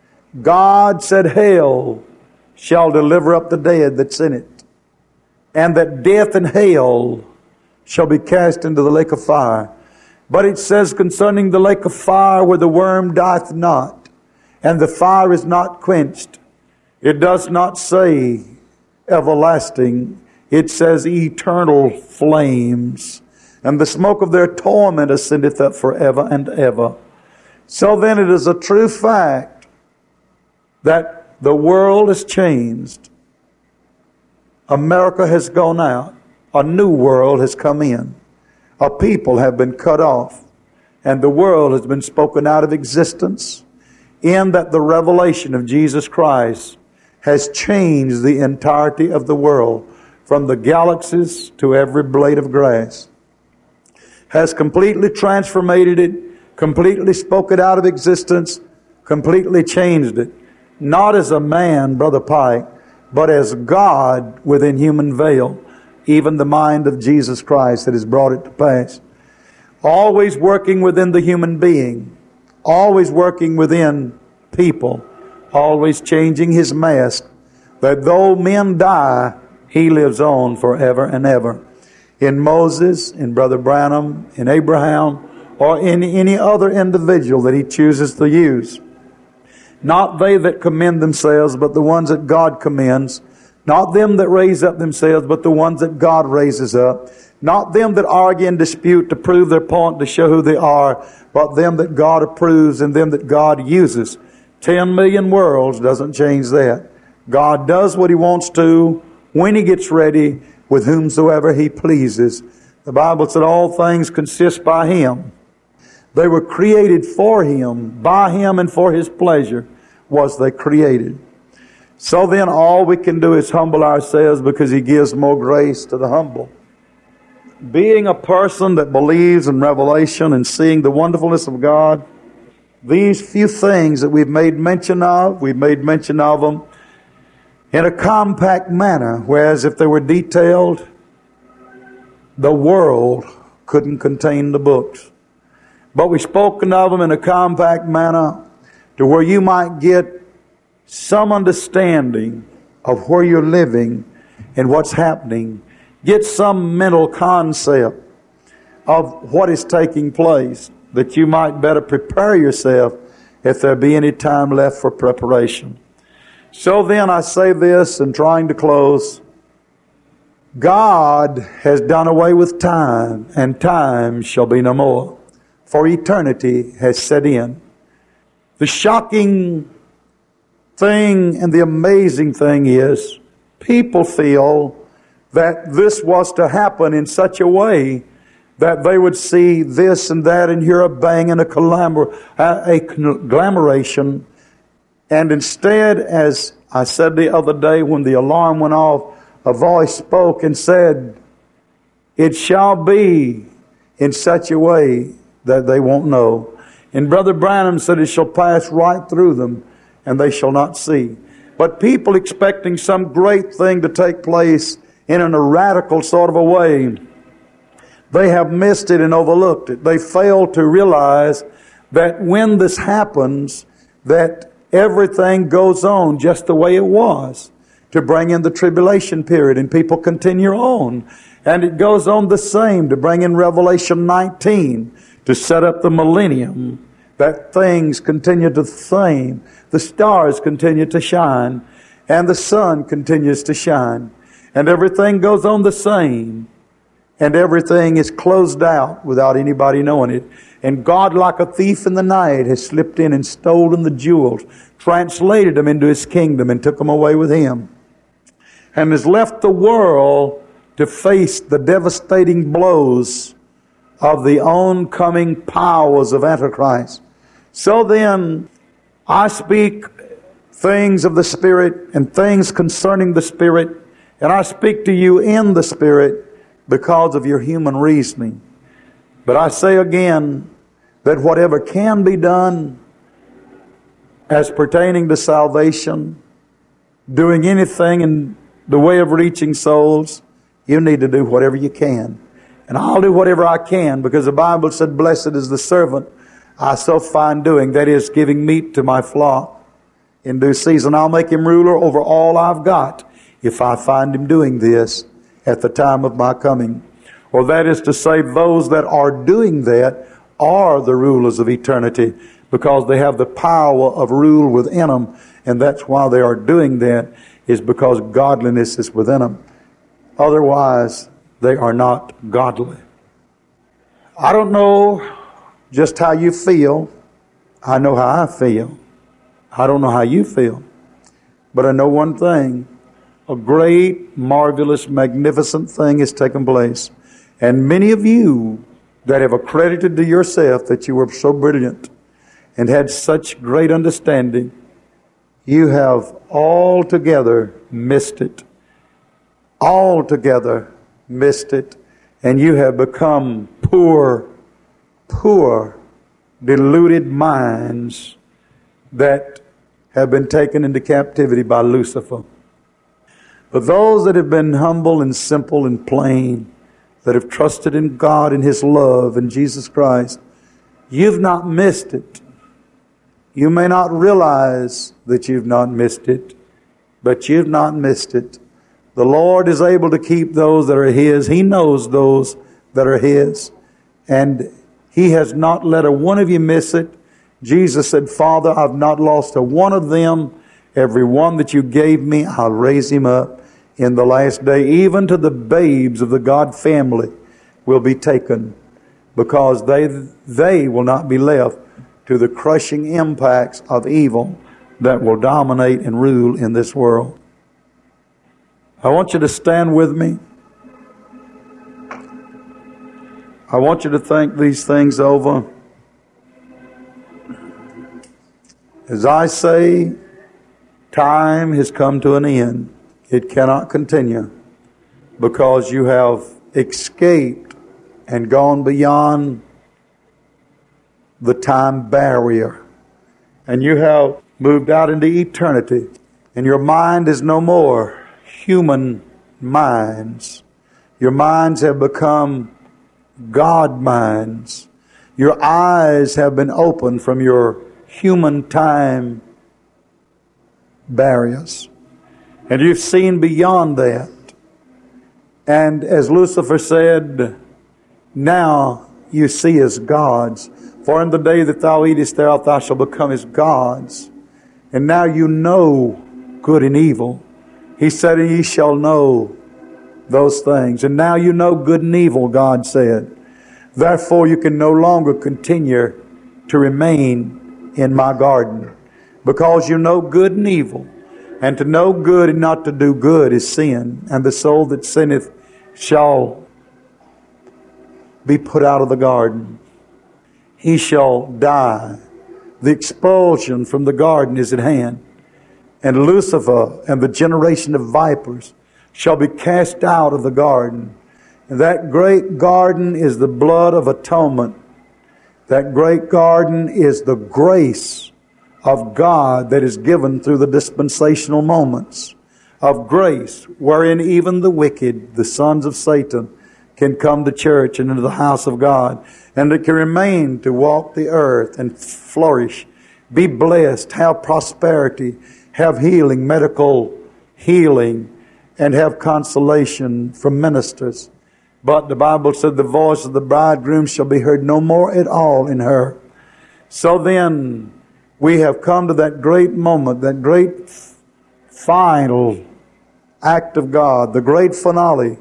God said hell shall deliver up the dead that's in it, and that death and hell shall be cast into the lake of fire. But it says concerning the lake of fire where the worm dieth not, and the fire is not quenched. It does not say everlasting. It says eternal flames. And the smoke of their torment ascendeth up forever and ever. So then it is a true fact that the world has changed. America has gone out. A new world has come in. A people have been cut off. And the world has been spoken out of existence, in that the revelation of Jesus Christ has changed the entirety of the world, from the galaxies to every blade of grass. Has completely transformated it, completely spoke it out of existence, completely changed it. Not as a man, Brother Pike, but as God within human veil, even the mind of Jesus Christ that has brought it to pass. Always working within the human being, always working within people, always changing His mask, that though men die, He lives on forever and ever. In Moses, in Brother Branham, in Abraham, or in any other individual that He chooses to use. Not they that commend themselves, but the ones that God commends. Not them that raise up themselves, but the ones that God raises up. Not them that argue and dispute to prove their point, to show who they are, but them that God approves and them that God uses. Ten million worlds doesn't change that. God does what He wants to, when He gets ready, with whomsoever He pleases. The Bible said all things consist by Him. They were created for Him, by Him, and for His pleasure was they created. So then all we can do is humble ourselves because He gives more grace to the humble. Being a person that believes in revelation and seeing the wonderfulness of God, these few things that we've made mention of, we've made mention of them in a compact manner, whereas if they were detailed, the world couldn't contain the books. But we've spoken of them in a compact manner to where you might get some understanding of where you're living and what's happening. Get some mental concept of what is taking place, that you might better prepare yourself if there be any time left for preparation. So then I say this in trying to close. God has done away with time, and time shall be no more, for eternity has set in. The shocking thing and the amazing thing is, people feel that this was to happen in such a way that they would see this and that and hear a bang and a, clamor, a glamoration. And instead, as I said the other day when the alarm went off, a voice spoke and said, it shall be in such a way that they won't know. And Brother Branham said it shall pass right through them, and they shall not see. But people expecting some great thing to take place in a radical sort of a way, they have missed it and overlooked it. They fail to realize that when this happens, that everything goes on just the way it was to bring in the tribulation period, and people continue on. And it goes on the same to bring in Revelation nineteen, to set up the millennium, that things continue the same. The stars continue to shine, and the sun continues to shine, and everything goes on the same, and everything is closed out without anybody knowing it. And God, like a thief in the night, has slipped in and stolen the jewels, translated them into His kingdom, and took them away with Him, and has left the world to face the devastating blows of the oncoming powers of Antichrist. So then, I speak things of the Spirit and things concerning the Spirit, and I speak to you in the Spirit because of your human reasoning. But I say again that whatever can be done as pertaining to salvation, doing anything in the way of reaching souls, you need to do whatever you can. And I'll do whatever I can, because the Bible said, blessed is the servant I so find doing, that is, giving meat to my flock. In due season I'll make him ruler over all I've got, if I find him doing this at the time of my coming. Or that is to say, those that are doing that are the rulers of eternity, because they have the power of rule within them, and that's why they are doing that, is because godliness is within them. Otherwise, they are not godly. I don't know just how you feel. I know how I feel. I don't know how you feel. But I know one thing. A great, marvelous, magnificent thing has taken place. And many of you that have accredited to yourself that you were so brilliant and had such great understanding, you have altogether missed it. Altogether missed it. And you have become poor, poor, deluded minds that have been taken into captivity by Lucifer. But those that have been humble and simple and plain, that have trusted in God and His love and Jesus Christ, you've not missed it. You may not realize that you've not missed it, but you've not missed it. The Lord is able to keep those that are His. He knows those that are His. And He has not let a one of you miss it. Jesus said, Father, I've not lost a one of them. Every one that you gave me, I'll raise him up in the last day. Even to the babes of the God family will be taken, because they, they will not be left to the crushing impacts of evil that will dominate and rule in this world. I want you to stand with me. I want you to think these things over. As I say, Time has come to an end. It cannot continue because you have escaped and gone beyond the time barrier. And you have moved out into eternity. And your mind is no more human minds. Your minds have become God minds. Your eyes have been opened from your human time barriers. And you've seen beyond that. And as Lucifer said, now you see as gods. For in the day that thou eatest thereof, thou shalt become as gods. And now you know good and evil. He said, and ye shall know those things. And now you know good and evil, God said. Therefore you can no longer continue to remain in my garden. Because you know good and evil. And to know good and not to do good is sin. And the soul that sinneth shall be put out of the garden. He shall die. The expulsion from the garden is at hand. And Lucifer and the generation of vipers shall be cast out of the garden. And that great garden is the blood of atonement. That great garden is the grace of God that is given through the dispensational moments of grace, wherein even the wicked, the sons of Satan, can come to church and into the house of God, and it can remain to walk the earth and flourish, be blessed, have prosperity, have healing, medical healing, and have consolation from ministers. But the Bible said the voice of the bridegroom shall be heard no more at all in her. So then we have come to that great moment, that great final act of God, the great finale.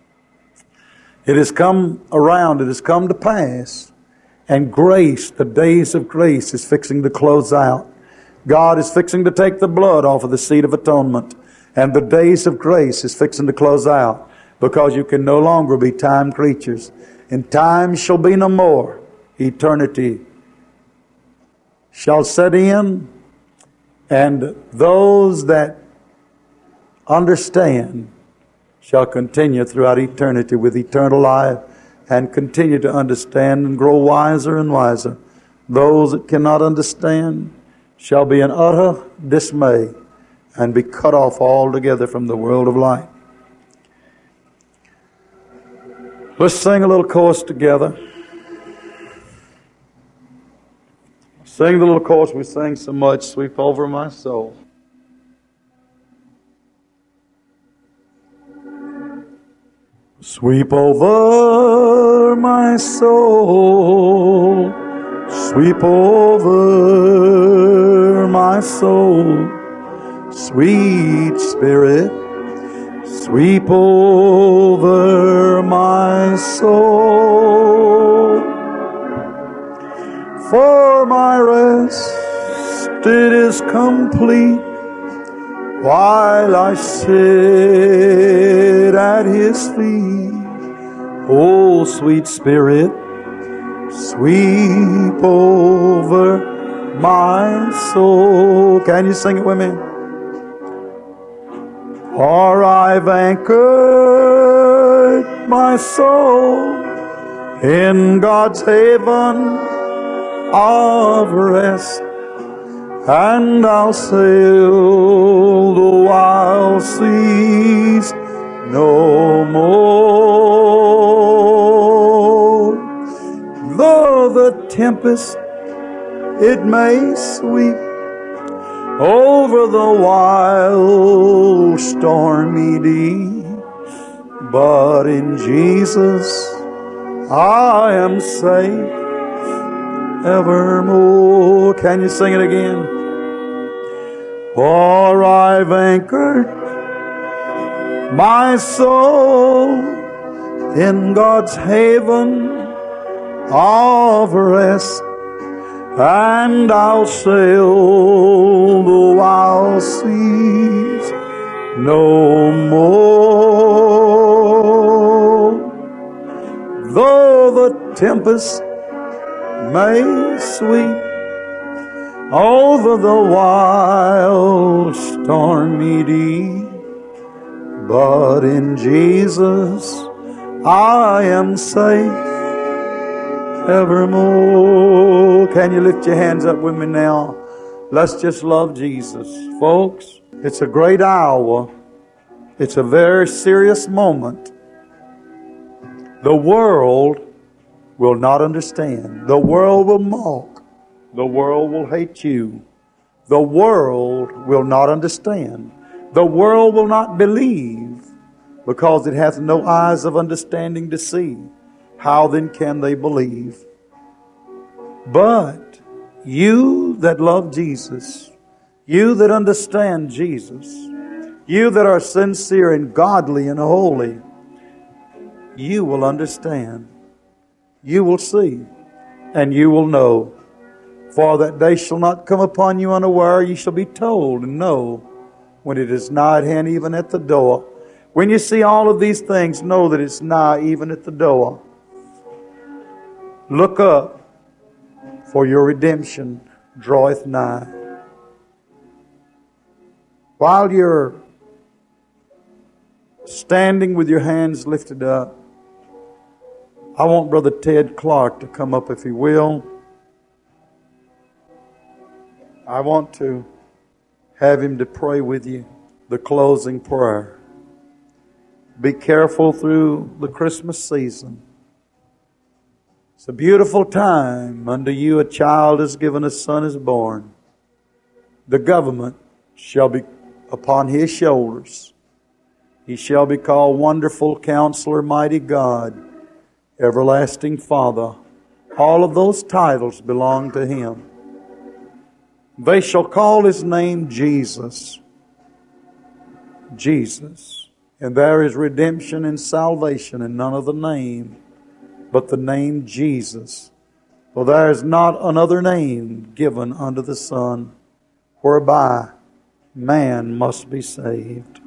It has come around, it has come to pass. And grace, the days of grace, is fixing to close out. God is fixing to take the blood off of the seat of atonement. And the days of grace is fixing to close out. Because you can no longer be time creatures. And time shall be no more. Eternity shall set in. And those that understand shall continue throughout eternity with eternal life and continue to understand and grow wiser and wiser. Those that cannot understand shall be in utter dismay and be cut off altogether from the world of light. Let's sing a little chorus together. Sing the little chorus we sang so much, Sweep Over My Soul. Sweep over my soul, sweep over my soul, sweet Spirit, sweep over my soul. For my rest it is complete, while I sit at His feet. Oh, sweet Spirit, sweep over my soul. Can you sing it with me? For I've anchored my soul in God's haven of rest, and I'll sail the wild seas no more. Though the tempest it may sweep over the wild stormy deep, but in Jesus I am safe evermore. Can you sing it again? For I've anchored my soul in God's haven of rest, and I'll sail the wild seas no more. Though the tempest may sweep over the wild stormy deep. But in Jesus I am safe evermore. Can you lift your hands up with me now? Let's just love Jesus. Folks, it's a great hour. It's a very serious moment. The world will not understand. The world will mock. The world will hate you. The world will not understand. The world will not believe, because it hath no eyes of understanding to see. How then can they believe? But you that love Jesus, you that understand Jesus, you that are sincere and godly and holy, you will understand. You will see, and you will know. For that day shall not come upon you unaware. You shall be told and know when it is nigh at hand, even at the door. When you see all of these things, know that it's nigh, even at the door. Look up, for your redemption draweth nigh. While you're standing with your hands lifted up, I want Brother Ted Clark to come up if he will. I want to have him to pray with you the closing prayer. Be careful through the Christmas season. It's a beautiful time. Unto you a child is given, a son is born. The government shall be upon his shoulders. He shall be called Wonderful Counselor, Mighty God, Everlasting Father. All of those titles belong to him. They shall call his name Jesus. Jesus. And there is redemption and salvation in none other name but the name Jesus. For there is not another name given unto the Son whereby man must be saved.